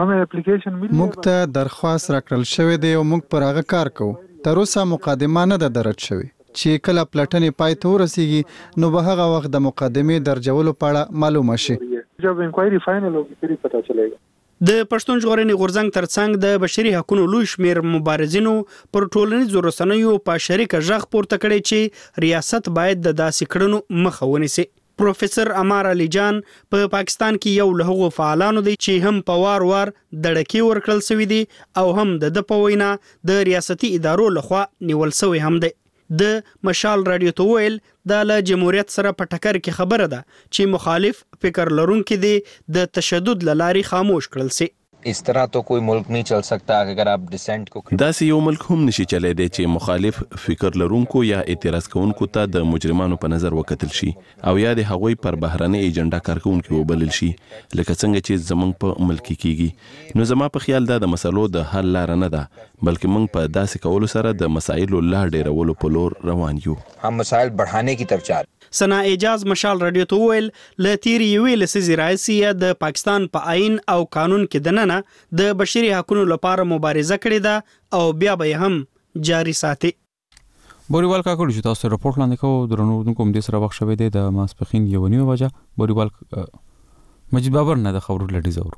موږ ته درخواست راکړل شوی دی او موږ پر هغه کار کوو تر اوسه مقدمه نه ده درج شوی چې کله پلټنې پای ته ورسیږي نو به هغه وخت د مقدمې درجولو په اړه معلومه شي جب انکوایری فائنل ہوگی پھر پتہ چلے گا د پښتون ژغورنې غورزنګ ترڅنګ د بشري حقوقو لوی شمیر مبارزینو پر ټولنیزو رسنیو په شریک ژغ پورته کړی چې ریاست باید د داسې کړنو مخه ونیسي پروفیسور امار علي جان په پا پاکستان کې یو له هغو فعالانو دی چې هم په وار وار دړکې ورکړل سوي دي او هم د د په وینا د ریاستي ادارو لخوا نیول سوی هم دی د مشال رادیو ته ویل د له جمهوریت سره په ټکر کې خبره ده چې مخالف فکر لرونکي دي د تشدد لاري خاموش کړل سي اس طرح تو کوئی ملک نہیں چل سکتا اگر آپ ډیسنټ کو داسې یو ملک هم نشي چلای دی چې مخالف فکر لرونکو یا اعتراض کوونکو ته د مجرمانو په نظر وکتل شي او یا د هغوی پر بهرنۍ ایجنډا کارکونکو وبلل شي لکه څنګه چې زمونږ په ملک کېږي نو زما په خیال دا د مسلو د حل لار نه ده بلکې موږ په داسې کولو سره د مسایلو لا ډیرولو په لور روان یو هم مسایل بڑھانے کی طرف چل سنا اجاز مشال رادیو ته ویل ل تیری ویل سزي رئیسیه د پاکستان په آئین او قانون کې دننه ټولنه د بشري حقوقو لپاره مبارزه کړې ده او بیا به هم جاری ساتي. بوریوال کاکړ چې تاسو راپورټ لاندې کوو درنو کوم د سره وخت شوی دی د ماسپخین یو نیمه بجه. بوریوال مجید بابر نه د خبرو لړۍ زورو.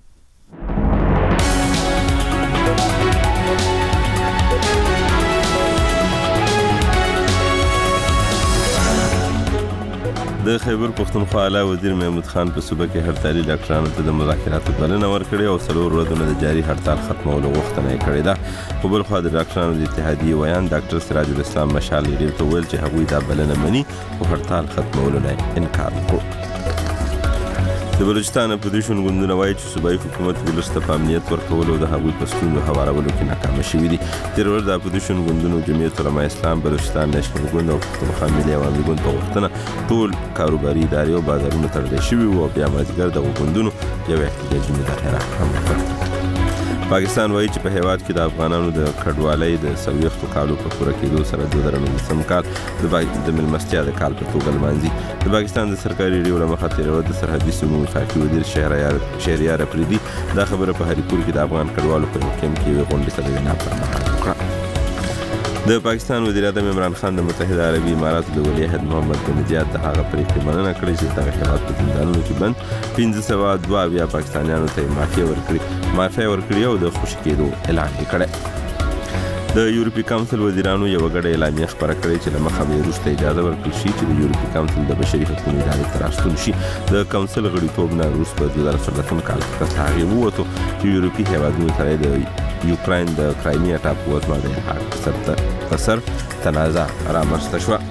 د خیبر پښتونخوا اعلی وزیر محمود خان په صوبه کې هړتالي ډاکټرانو ته د مذاکراتو بلنه ورکړې او څلور ورځې د جاري هړتال ختمولو غوښتنه یې کړې ده. په بل خوا د ډاکټرانو د اتحادیې ویان ډاکټر سراج الاسلام مشال ریډیو ته ویل چې هغوی دا بلنه مني او هړتال ختمولو نه انکار وکړ. د بلوچستان اپوزیشن ګوندونه وایي چې صوبایي حکومت ولس ته په امنیت ورکولو او د هغوی په ستونزو هوارولو کې ناکامه شوي دي. تېره ورځ د اپوزیشن ګوندونو جمعیت علماء اسلام، بلوچستان نیشنل ګوند او پښتونخوا ملي عوامي ګوند په غوښتنه ټول کاروباري ادارې او بازارونه تړلی شوي وو او بیا مازدیګر دغو ګوندونو یو احتجاجي مظاهره هم وکړه. پاکستان وایي چې په هیواد کې د افغانانو د کډوالۍ د څلوېښتو کالو په پوره کېدو سره دوه زره نولسم کال د مېلمستیا د کال په توګه لمانځي. د پاکستان د سرکاري ریډیو له مخه تېره ورځ د سرحدي سیمو وفاقي وزیر شهریار افریدي دا خبره په هریپور کې د افغان کډوالو په یو کیمپ کې یوې غونډې ته د وینا پر مهال وکړه. د پاکستان وزیر اعظم عمران خان د متحده عربي اماراتو د ولیعهد محمد بن زیاد د هغه پرېکړې مننه کړې چې دغه هېواد په زندانونو کې بند پنځه سوه دوه اویا پاکستانیانو ته یې معافیه ورکړې معافیه ورکړې او د خوشي کېدو اعلان یې کړی. د یورپي کونسل وزیرانو یوه ګډه اعلامیه خپره کړې چې له مخه به یې وروسته اجازه ورکړل شي چې د یورپي کونسل د بشري حقوقو ادارې ته راستون شي. د کونسل غړیتوب نه وروسته په دوه زره څلورم کال کې څخه هغې ووتو چې یورپي هېوادونو سره د یوکراین د کرایمیا ټاپو وزمه د حق په سر تنازع رامنځته شوه.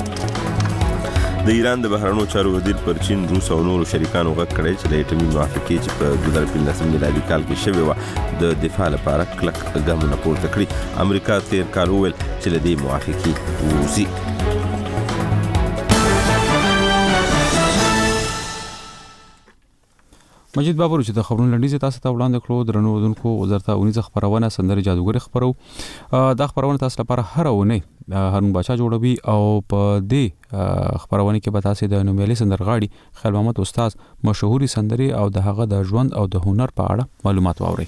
د ایران د بهرنیو چارو وزیر پر چین، روس او نورو شریکانو غږ کړی چې د ایټمي موافقې چې په دوه زره پنځلسم میلادي کال کې شوې وه د دفاع لپاره کلک ګامونه پورته کړي. امریکا تېر کال وویل چې له دې موافقې ووځي. مجید بابر چې د خبرونو لنډیز تاسو ته وړاندې کړو درنو ودونکو وزارت اونیزه خبرونه سندره جادوګر خبرو دا خبرونه تاسو لپاره هر ونه هارون بچا جوړوي او په دې خبرونه کې به تاسو د نومیالي سندرغاړي خیال محمد استاد مشهوري سندري او د هغه د ژوند او د هنر په اړه معلومات واورئ.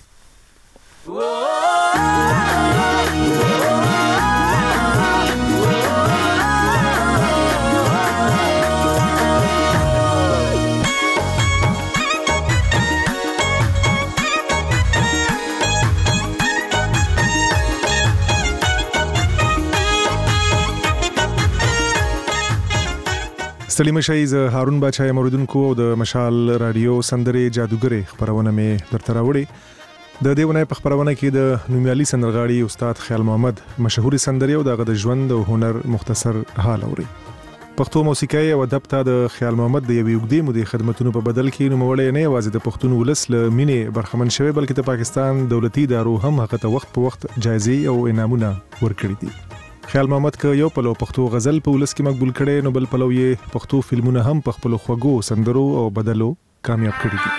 ستړي مشئ زه هارون بچا یم اوریدونکو او د مشال رادیو سندرې جادوګرې خبرونه مې درته راوړې. د دې ونې په خبرونه کې د نومیالي سندرغاړي استاد خیال محمد مشهوري سندرې او دغه د ژوند او هنر مختصر حال اوري. پښتو موسیقي او ادب ته د خیال محمد د یوې اوږدې مودې خدمتونو په بدل کې نوموړی نه یوازې د پښتون ولس له مینې برخمن شوی بلکې د پاکستان دولتي ادارو هم هغه ته وخت په وخت جایزې او انعامونه ورکړي دي. خیال محمد که یو پلو پښتو غزل په ولس کې مقبول کړي نو بل پلو یې پښتو فلمونه هم په خپل خوږو سندرو او بدلو کامیاب کړي دي.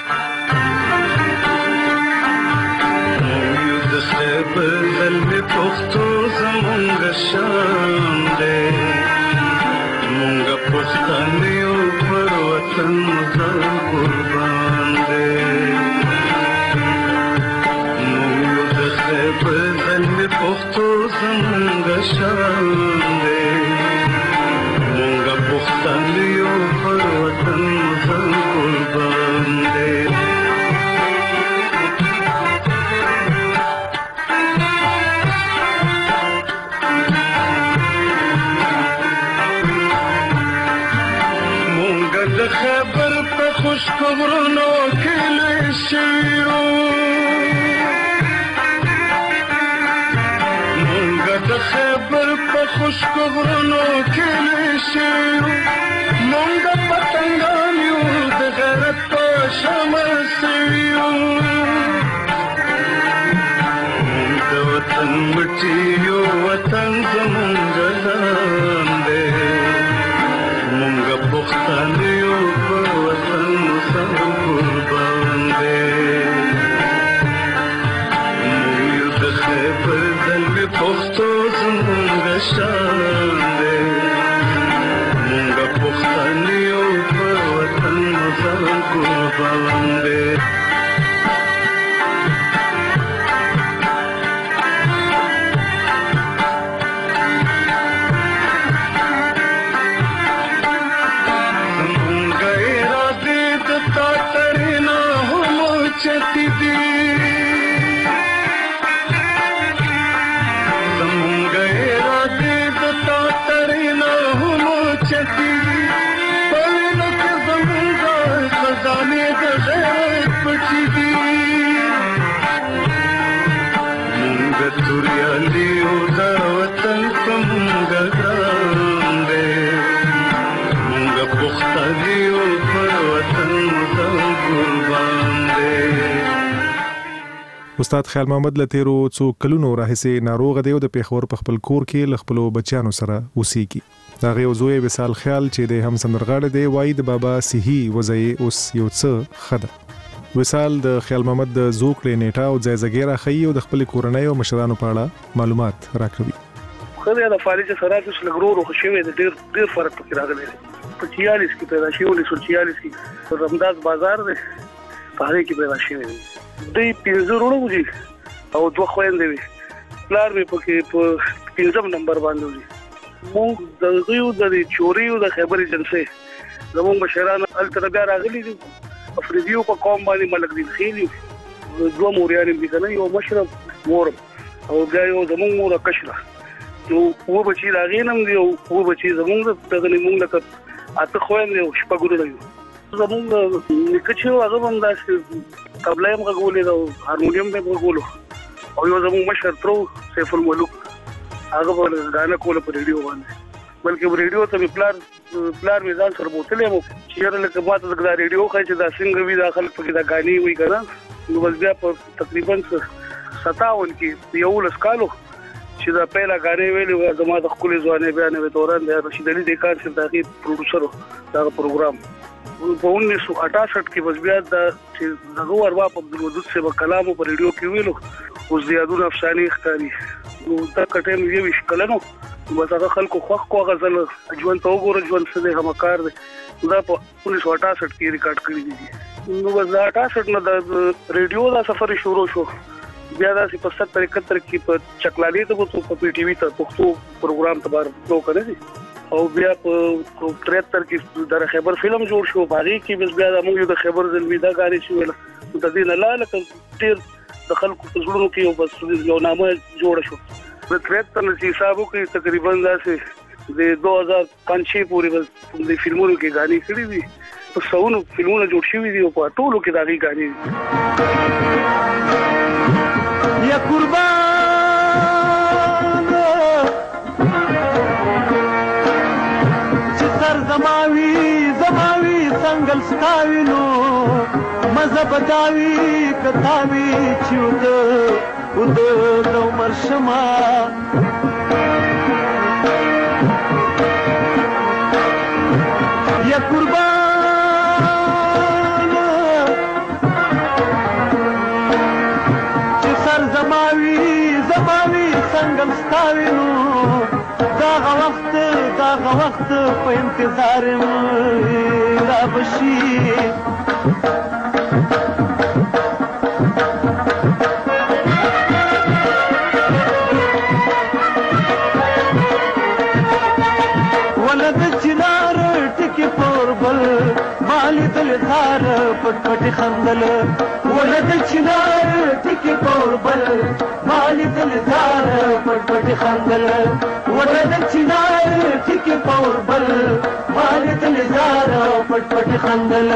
ډېر پټي دي مونږ توریالي او د وطن په مونږ ګران دی مونږ پښتانه او پر وطن د قربان دی. استاد خیال محمد لتیرو څو کلونو راهیسې ناروغ دی او د پیښور په خپل کور کې ل خپل بچیانو سره اوسېږي. دا غي وزوی وصال خیال چې د هم سندرغاړي دی وای د بابا صحي وزي اوس یو څه خده. وصال د خیال محمد د زوکړې نیټه او ځایزګیره خي او د خپل کورنۍ او مشرانو په اړه معلومات راکوي. خو دا د فارج سره د لګرو خوشوي د ډیر ډیر فرق پکې راغلی دی. په چیالیس کې پیدا شوی ولې سل چیالیس کې رمضان بازار دی پاره کې پیدا شوی دی. دوی پنځه وروڼه دي او دوه خويندې وي. پلار مې پکې په پنځم نمبر باندې وي. موږ د غيو د چوریو د خبرې جنسي زموږ مشران الته بیا راغلي دي. افریدیو په قوم باندې ملک دي خېلي دوه موريان دي کنه یو مشرب مور او بیا یو زموږ مور کشره نو و بچی راغینم دی او و بچی زموږ دغه موږ لکه اته خويندې او شپږ لري. زموږ نکچو هغه هم داسې طبله هم غوولې دا هارمونیم هم غوولو او یو زموږ مشر ترو سیف الملوک هغه په غانا کوله په ریډیو باندې بلکې په ریډیو ته پلار پلار میزان سره بوتلې مو چې لکه ماته دا ریډیو خای چې دا څنګه وی دا خلک په دا غاني وی کنه نو بس بیا په تقریبا ستاون کې یو لس کالو چې دا پهلا غاني ویلو زما د خپل ځواني بیان وی دوران د رشید علي د کار چې دغه پروډوسر دا پروګرام په انیس سو اٹھاسٹھ کې بس بیا دا چې دغه وروا په عبدالودود سے کلام په ریډیو کې ویلو اوس د یادونو افسانې ښکاري نو دا کټه مې یو شکلنو بس هغه خلکو خوښ کو غزل ژوند ته وګوره ژوند څه دی همکار دی دا په انیس سو اٹھاسٹھ کې ریکارډ کړی دی. نو بس دا اٹھاسٹھ نه د ریډیو دا سفر شروع شو بیا دا په ستر اکہتر کې په چکلالي ته په پی ټي وي ته پښتو پروګرام ته بار نو کړی دی او بیا په تریہتر کې د خیبر فلم جوړ شو باغی کې بس بیا موږ د خیبر زلمیدا غاری شو د دې نه لاله تیر د خلکو په زړونو کې یو بس یو نامه جوړ شو په تریہتر کې حسابو کې تقریبا داسې د دو هزار پنځه پورې بس د فلمونو کې غاني کړی دي په څونو فلمونه جوړ شوي دي او په ټولو کې دغه غاني یا قربان چې سر زماوي زماوي څنګه ستاوینو مذهب داوي کتاوي چې ود ود د عمر شما یا قربان چې سر زماوي زماوي څنګه ستاوینو داغه وخت داغه وخت په انتظار مې را بشي ولد چنار ټکی پوربل مالی دلزار پټ پټ خندل ولد چنار ټکی پوربل مالی دلزار پټ پټ خندل ولد چنار ټکی پوربل مالی دلزار پټ پټ خندل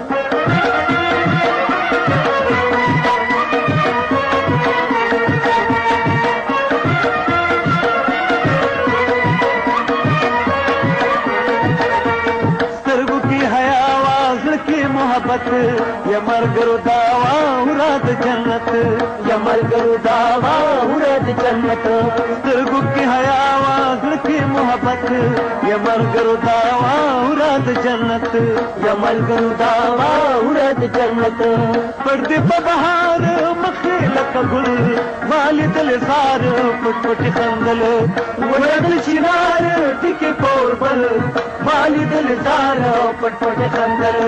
محبت یا مرګرو داوا وراد جنت یا مرګرو داوا وراد جنت سترګو کې حیا واز کې محبت یا مرګرو داوا وراد جنت یا مرګرو داوا وراد جنت پردې په بهار مخې لکه ګل مالې دل زار پټ پټ خندل وراد شینار ټکي پوربل مالې دل زار پټ پټ خندل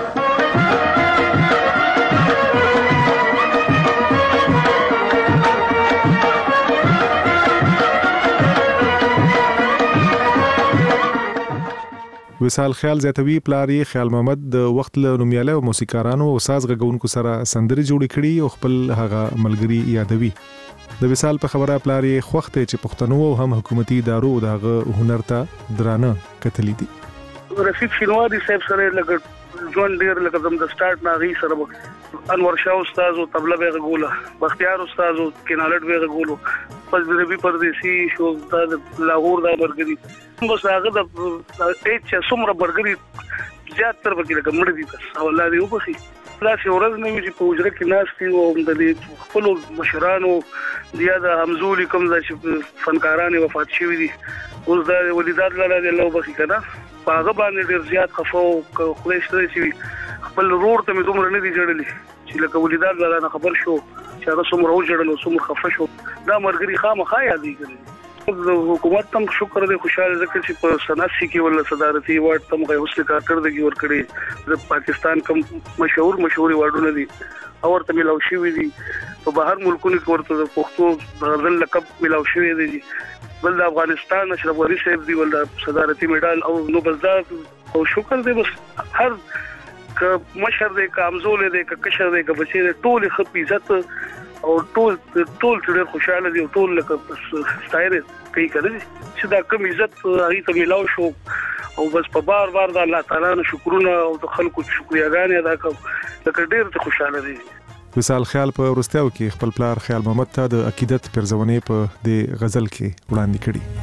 وصال خیال زیاتوي پلاری خیال محمد د وخت له نومیاله او موسیقارانو او ساز غږونکو سره سندري جوړ کړي او خپل هغه ملګری یادوي. د وصال په خبره پلاری خوخته چې پښتنو او هم حکومتي ادارو دغه هنر ته درانه کتلې دي. رفیق شینواری صاحب سره لګ ژوند ډیر لکه زم د سٹارټ نه غي سره انور شاه استاد او طبله به غوله بختیار استاد او کینالټ به غولو پس د ربي پردیسي شو د لاهور د برګري بس هغه د هیڅ څومره برګري زیات تر وکړه کومړ دي تاسو او الله دې وبخي خلاص ورځ نه وي په وجره کې ناس دي او د خپل مشرانو د همزولي کوم د فنکارانو وفات شوی دي اوس د ولیدات لاله الله وبخي کنه هغه باندې ډیر زیات خفو خو شته چې خپل رور ته مې دومره نه دي جوړلې چې لکه ولیدات لاله نه خبر شو چې هغه څومره وجړل او څومره خفه شو دا مرګري خامخا یادېږي د حکومت تم شکر دې خوشاله ذکر چې په سناسي کې ول صدارتي وارد تم غي حسن کارکردګي ور کړی د پاکستان کوم مشهور مشهور وارډونه دي او ورته ملاو شوی دي په بهر ملکونو کې ورته د پښتو غزل لقب ملاو شوی دي بل د افغانستان اشرف غنی صاحب دی ول صدارتي میډال او نو بس دا او شکر دې بس هر ک مشر دې کامزول دې ک کشر دې ک بچي دې ټول خپ عزت او ټول ټول ډېر خوشاله دي او ټول لکه ستایره کوي کړي چې دا کوم عزت هغه ته ملاو شو او بس په بار بار د الله تعالی نه شکرونه او د خلکو شکریاګانې ادا کوم لکه ډېر خوشاله دي وصال خیال په ورستیاو کې خپل پلار خیال محمد ته د عقیدت پرځونې په د غزل کې وړاندې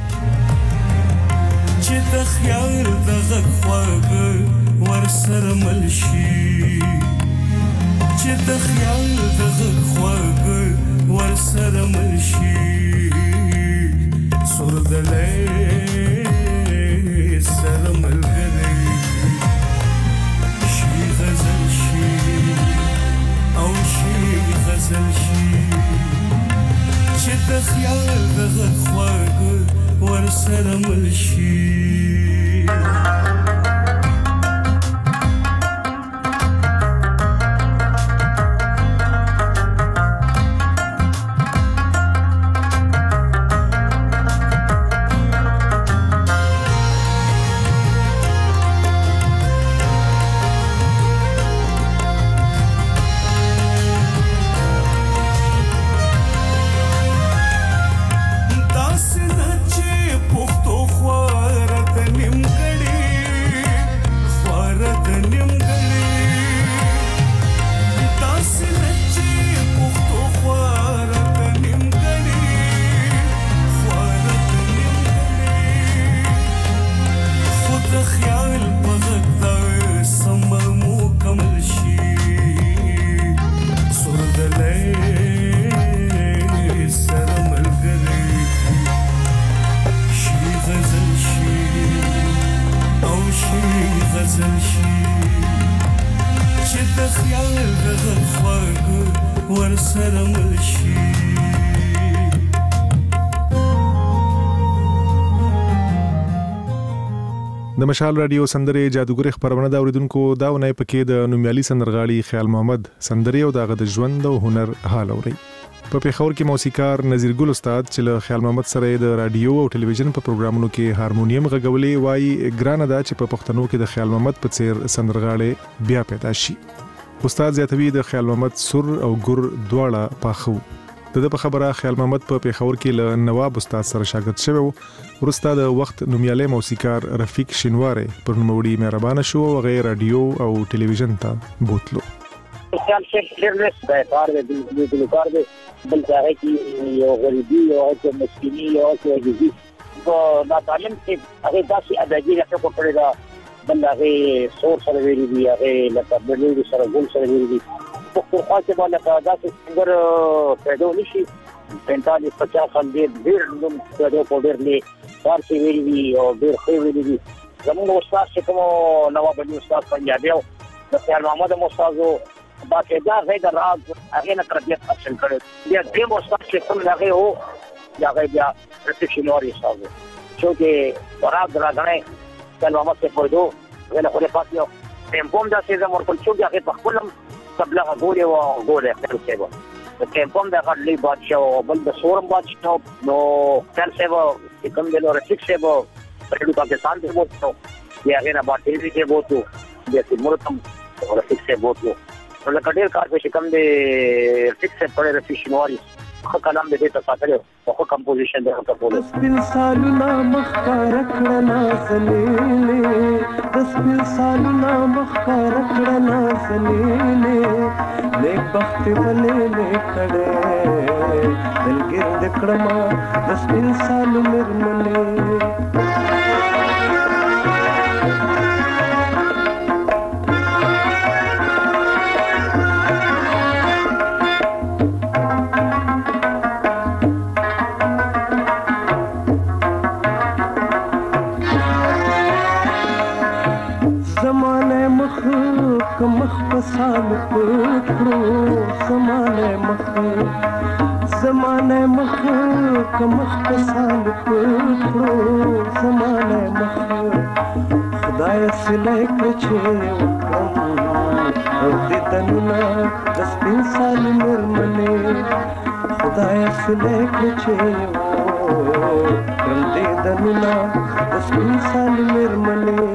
کړي چې د خیال د غخواګ ورسره ملشي چې د خیال د غخواګ ورسره ملشي سور دلې سره ملګری شي غزل شي او شي غزل شي چې د خیال د غخواګ ورسره ملشي د مشال رادیو سندرې جادوګر خبرونه دا اوریدونکو دا ونې پکې د نومیالي سندرغاړي خیال محمد سندرې او دغه د ژوند او هنر حال اوري په پیښور کې موسیقار نذیر ګل استاد چې له خیال محمد سره د رادیو او ټلویزیون په پروګرامونو کې هارمونیم غږولې وایي ګرانه دا چې په پښتنو کې د خیال محمد په څیر سندرغاړي بیا پیدا شي استاد زیاتوي د خیال محمد سر او ګر دواړه پاخو د په خبره خیال محمد په پیښور کې له نواب استاد سره شاګرد شوی ورسته د وخت نومیاله موسیقار رفیق شینواره پر نوموړي مهربانه شو او غیر رادیو او ټلویزیون ته بوتلو خیال شیخ ډېر نه دی کار دی د کار دی بل ځای کې یو غریبي او چې مسکینی او چې عجزي په دا تعلیم کې هغه داسې اداګي راکو کړی دا بل هغه سور سره ویلي دی هغه لکه بلې سره ګل سره ویلي دی په خاصه باندې دا څنګه پیدا نشي پینتالیس پچاس خان ډېر ډېر نوم پیدا کوډر لې کار سی ویلي دی او ډېر ښه ویلي دی زموږ استاد چې کوم نواب علي استاد پنجابي او د خیال محمد استادو باقاعده غیر راز هغه نه تربیت حاصل کړي بیا دې استاد چې کوم هغه هو یا بیا پروفیشنل استاد چې چې وراد راغلی خیال محمد څخه پوهیدو غل خو له پاتیو تیمپوم دا چې زموږ په څو هغه په خپل تبلیغ غوړي او غوړي خپل سیبو د تیمپوم د غړلې بادشاہ او بل د سورم بادشاہ نو خپل سیبو کوم د لور سیکس سیبو په دې پاکستان ته وته یا غیر باندې کې وته د مرتم او سیکس سیبو نو لکه ډېر کار په کوم د سیکس په رفیشنواري خو کلام دې ته ساتلو خو کمپوزیشن دې ته بوله سپین سالونه مخکار کړنا زلیلې د سپین سالونه مخکار کړنا زلیلې نیک بخت ولې لیکړې دلګر د کړما د سپین سالو مرمنې مخ پسال پکړو زمانه مخ زمانه مخ مخ پسال پکړو زمانه مخ خدای سله کچې وکم او دې تنونه د سپین سال مرمنې خدای سله کچې وکم دې تنونه د سپین سال مرمنې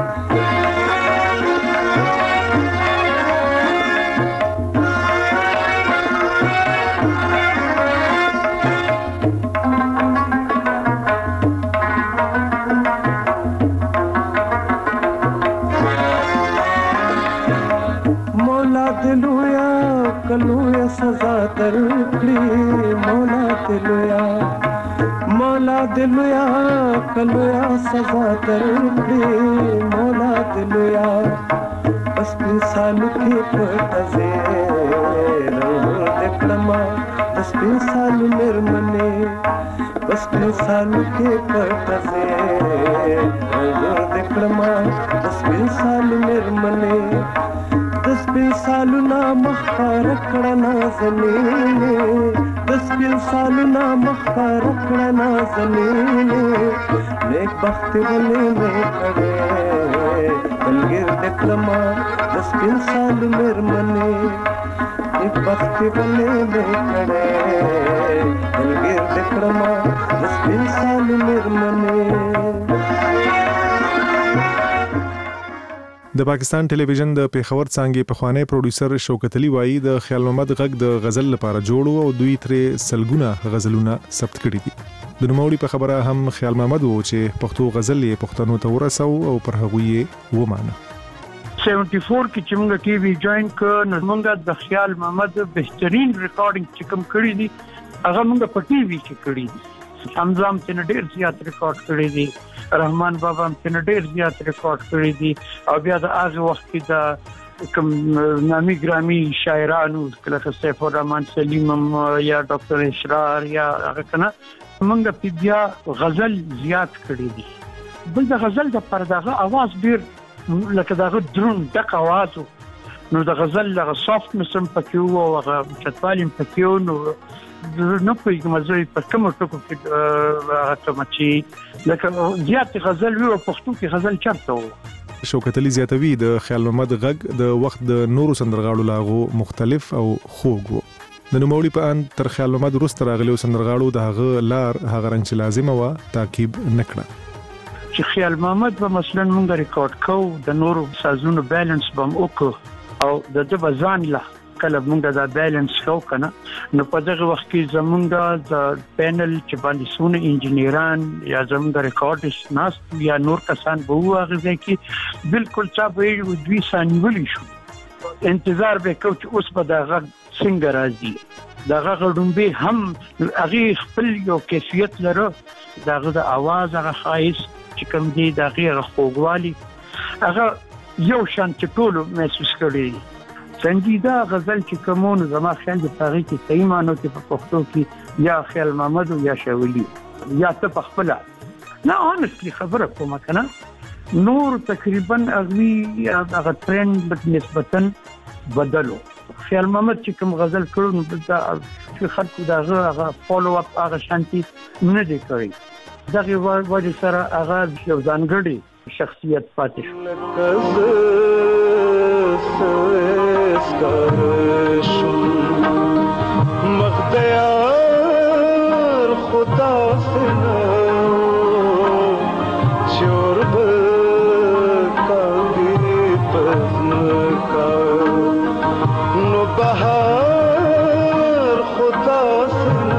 کلویا سزا درکړي مولا دلویا مولا دلویا کلویا سزا درکړي مولا دلویا بس په سالو کې پټځه نور دکړما بس په سالو مرمنه بس په سالو کې پټځه نور دکړما بس په سالو مرمنه دس پین سالونا مخار کړنا زلیلې دس پین سالونا مخار کړنا زلیلې نیک بخت ولې لیکړې دلګر د کړما دس پین سالو مرمنې نیک بخت ولې لیکړې دلګر د کړما دس پین سالو مرمنې د پاکستان ټلویزیون د پیښور څنګه پخوانی پروډوسر شوکت علي وایي د خیال محمد غږ د غزل لپاره جوړو او دوی ترې سلګونه غزلونه ثبت کړي دي د نوموړي په خبره هم خیال محمد وو چې پښتو غزل یې پښتنو ته ورسو او پر هغه یې ومانه سیونټي فور کې چې موږ ټي وي جوائن کړ نو موږ د خیال محمد بهترین ریکارډینګ چې کوم کړی دي هغه موږ په ټي وي کې کړی دي حمزام چې ډېر زیات ریکارډ کړی دي رحمان بابا هم چې ډېر زیات ریکارډ کړی دي او بیا د هغه وخت کې د کوم نامي ګرامي شاعرانو لکه سیف الرحمن سلیم یا ډاکټر اشرار یا هغه کنه موږ په بیا غزل زیات کړی دي بل د غزل د پرداغه आवाज ډېر لکه دغه درون دغه आवाज نو د غزل لغه سافت مسم پکې وو هغه چتوالیم پکې وو نو نو په کومه ځای په کومه ټکو کې هغه مچي لکه زیات غزل وی په پښتو کې غزل چرته وو شوکت علي زیاتوي د خیال محمد غږ د وخت د نورو سندرغاړو لاغو مختلف او خوږ وو د نوموړي په ان تر خیال محمد وروسته راغلي سندرغاړو د هغه لار هغه رنګ چې لازمه و تعقیب نکړه چې خیال محمد په مثلا مونږ ریکارډ کوو د نورو سازونو بیلانس بم وکړو او د دې بزان لا کله مونږ دا بیلانس شو کنه نو په دغه وخت کې زمونږ د پینل چې باندې سونه انجینران یا زمونږ ریکارډیست ناس یا نور کسان به وغږی کې بالکل چا به دوی ثانیولې شو انتظار به کو چې اوس به دغه څنګه راځي دغه غړومبه هم هغه خپل یو کیفیت لري دغه د आवाज هغه خاص چې کوم دی دغه خوږوالي هغه یو شان چې ټول محسوس کړي سنجیده غزل چې کومونو زما خیال د تاریخ کې صحیح مانو کې په پښتو کې یا خیال محمد یا شاولی یا ته په خپل نه اونستلی خبره کوم کنه نور تقریبا اغوی هغه ټرند نسبتا بدلو خیال محمد چې کوم غزل کړو نو د خلکو دغه هغه فالو اپ هغه شانتي نه دی کړی دغه وجه سره هغه یو ځانګړی شخصیت پاتې شو مغدیار خدا سنا چورب کاندی پزن کا نو بهار خدا سنا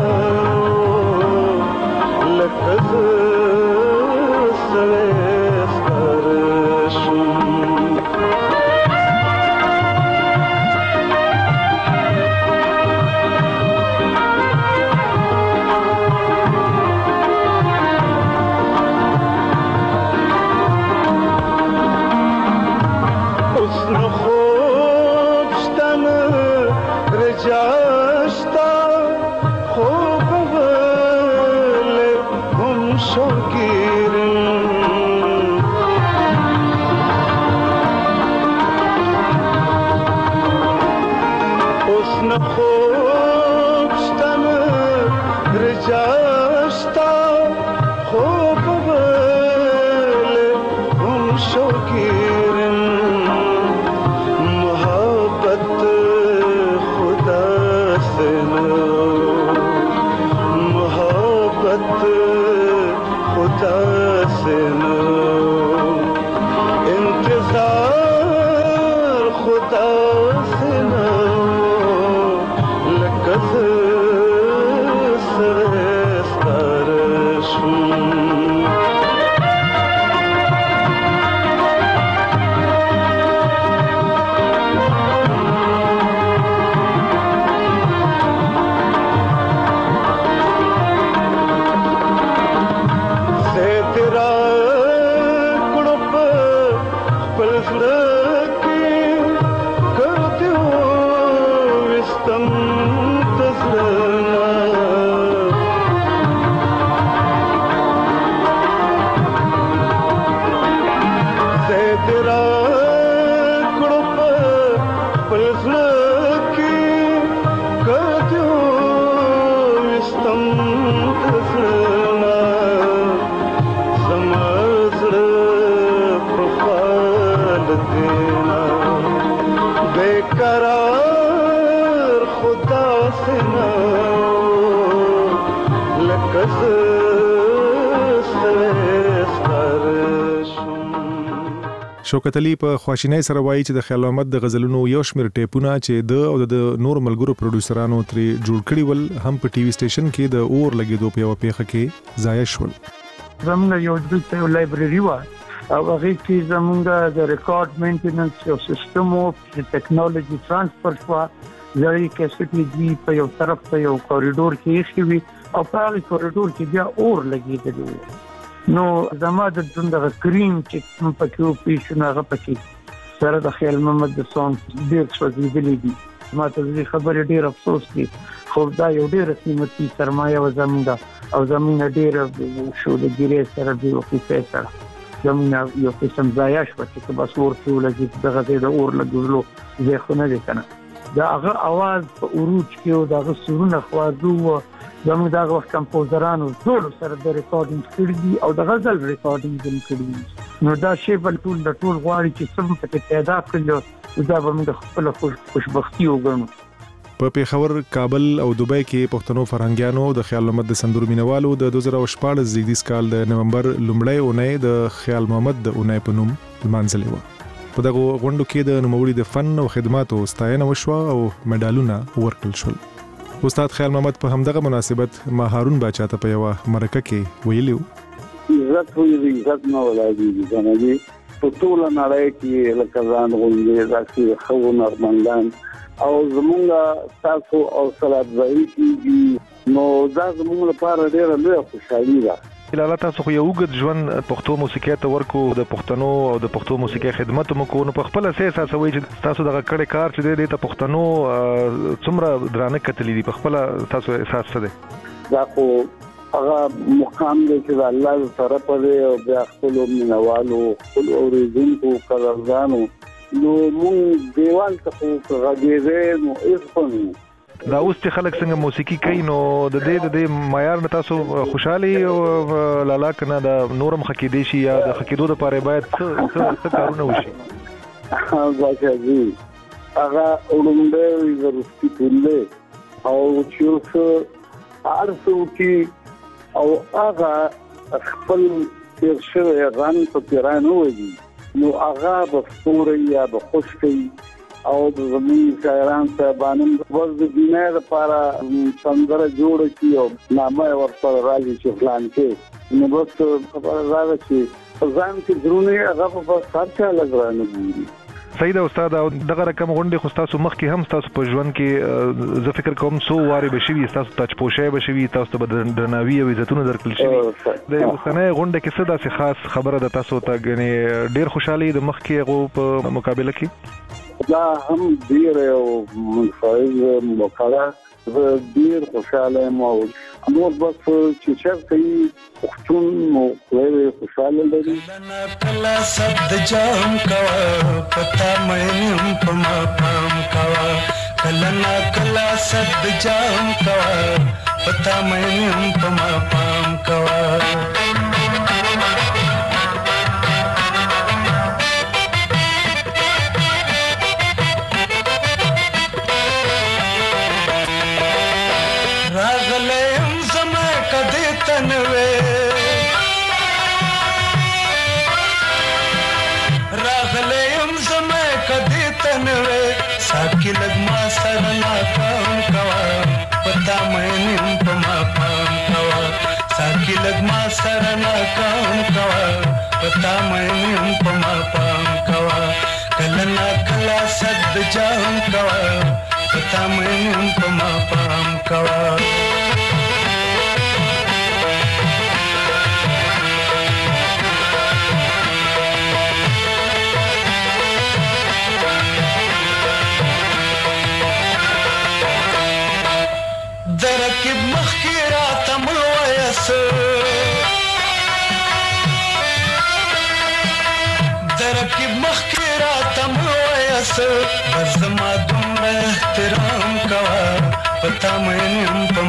رجاشتا خوب ول هم شوگیرن حسن خوبشتن رجاشتا خوب ول هم شوگیرن محبت خدا سے محبت خدا سے انتظار خدا سے لکت شوکت علي په خواشینۍ سره وایي چې د خیال محمد د غزلونو یو شمېر ټیپونه چې د او د نور ملګرو پروډوسرانو ترې جوړ کړي ول هم په ټي وي سټیشن کې د اور لګېدو په یوه پیښه کې ضایع شول. زموږ یو دلته یو لایبرري وه او هغې کې زموږ د ریکارډ مینټیننس یو سیسټم و چې ټیکنالوژي ترانسفر شوه. زړې کیسټې دي په یو طرف ته یو کوریډور کې ایښې وي او په هغې کوریډور کې بیا اور لګېدلی و. نو زما د ژوند دغه کریم چې کوم پکې وپېښ شو نو هغه پکې سره د خیال محمد د سونګ ډېر سوځېدلي دي. ما ته د دې خبرې ډېر افسوس دی خو دا یو ډېره قیمتي سرمایه وه زموږ او زموږ نه ډېره شولګیرۍ سره د یو قیسې سره زموږ یو قسم ضایع شوه چې که بس اور کې ولګېد دغه ځای د اور لګېدلو ځای خو نه دی که نه. د هغه اواز په عروج کې و د هغه سرونه خوازو وه. زموږ دغه وخت کمپوزرانو ټولو سره د ریکارډینګ کړي دي او د غزل ریکارډینګ هم کړي دي. نو دا شی بل ټول د ټول غواړي چې څه پکې پیدا کړي دا به موږ خپله خوشبختي وګڼو. په پیښور، کابل او دوبۍ کې پښتنو فرهنګیانو د خیال محمد د سندرو مینوالو د دوه زره شپاړس زیږدیز کال د نومبر لومړۍ اونۍ د خیال محمد د اونۍ په نوم لمانځلې وه. په دغه غونډو کې د نوموړي د فن او خدماتو ستاینه وشوه او مډالونه ورکړل شول. استاد خیال محمد په همدغه مناسبت ما هارون باچا ته په یوه مرکه کې ویلي و عزت وي عزت نه ولایږي ځنه دي په ټوله نړۍ کې لکه ځان غونډې راځي خو نرمندان او زمونږ تاسو او صلات ځای کېږي نو دا زمونږ لپاره ډېره لویه خوشحالي ده. لاله تاسو خو یو اوږد ژوند پښتو موسیقۍ ته ورکو د پښتنو او د پښتو موسیقۍ خدمت مو کو نو په خپل اساس احساسوي چې تاسو دغه کړه کار چې دی ته پښتنو څومره درانه کتلې دي په خپل تاسو احساس څه دی؟ دا خو هغه مقام دی چې الله سره پدې او بیا خپل مینوالو خپل اوریدونکو قدردانو نو مونږ دیوال ته خو غږېږو نو اسپن دا اوس چې خلک څنګه موسیقي کوي نو د دې د دې معیار نه تاسو خوشحالي او لالا کنه دا نورم خکېدې شي یا د خکېدو لپاره باید څه څه کارونه وشي؟ ځکه چې هغه اولمبه ضروري ټولې او چې ارسو کې او هغه خپل تیر شوی غن په پیرانو وي نو هغه به فوري یا به خوشکي او د زمین شاعران ته باندې ورځ د دنیا لپاره څنګه جوړ کی او نامه ورته راځي چې پلان کې نو بس خبر راځي چې ځان کې درونه هغه په ساتل لګرانه دي. صحیح ده استاد او دغه رقم غونډې خو تاسو مخ کې هم تاسو په ژوند کې زه فکر کوم سو واره بشوي تاسو تاج پوشې بشوي تاسو ته درناوي او عزتونه درکړل شي. د اوسنۍ غونډه کې څه داسې خاص خبره ده تاسو ته غني ډیر خوشحالي د مخ کې غو په مقابله کې؟ دا هم ډیر یو منفعل موقع ده. زه ډیر خوشاله یم او نور بس چې چېرته یې پښتون نو خدای خوشاله لري. کله صد جام کوه پتا مې په ما پام کوه کله نا کله صد جام کوه پتا مې په ما پام کوه. साकी लगमा सरना काम कवा पता मैंने पमा पाम कवा साकी लगमा सरना काम कवा पता मैंने पमा पाम कवा कलना कला सद जाम कवा पता मैंने पमा पाम कवा. درکب مخیرا تمل ویس درکب مخیرا تمل ویس بزما دمر احترام کوا پتا مینم پم.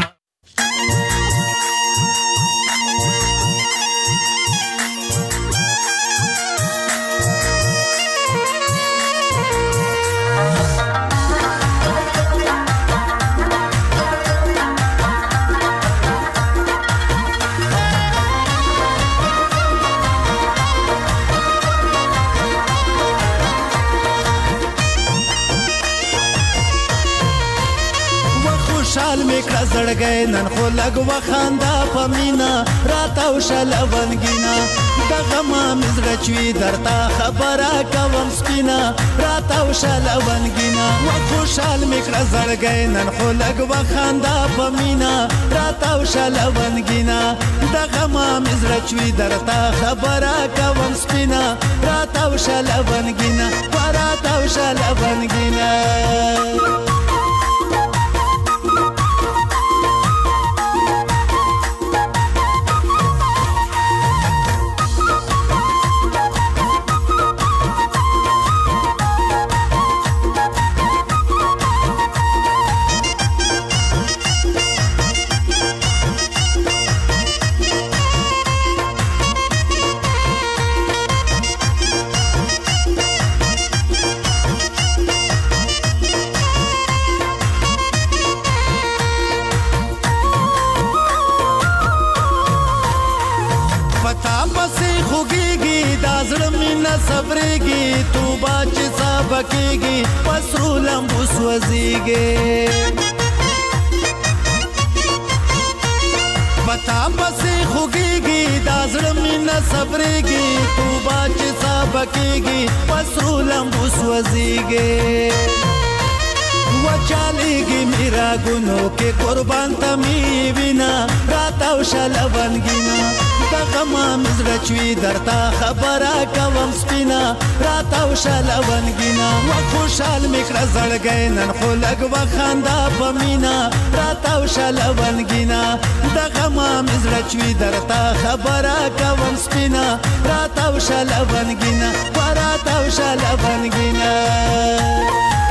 شال میکړه زړګی نن خو لږ وخاندا په مینا راتاو شل ونګینا دغه ما مزړه چوي درته خبره کوم سپینا راتاو شل ونګینا خو شال میکړه زړګی نن خو لږ وخاندا په مینا راتاو شل ونګینا دغه ما مزړه چوي درته خبره کوم سپینا راتاو شل ونګینا راتاو شل ونګینا. صبرېږي تو باچ سابقېږي پسرو لمبو سوځېږي پتا پسې خوږېږي دا زړه مینه صبرېږي تو باچ سابقېږي پسرو لمبو سوځېږي وچالیږي میرا ګونو کې قربان ته می وینا راتاو شل ونګینا دغه ما مزړه چوي درته خبره کوم سپینا راتاو شل ونګینا و خوشحال میکړه زړګی نن خو لږ وخاندا په مینا راتاو شل ونګینا دغه ما مزړه چوي درته خبره کوم سپینا راتاو شل ونګینا راتاو شل ونګینا.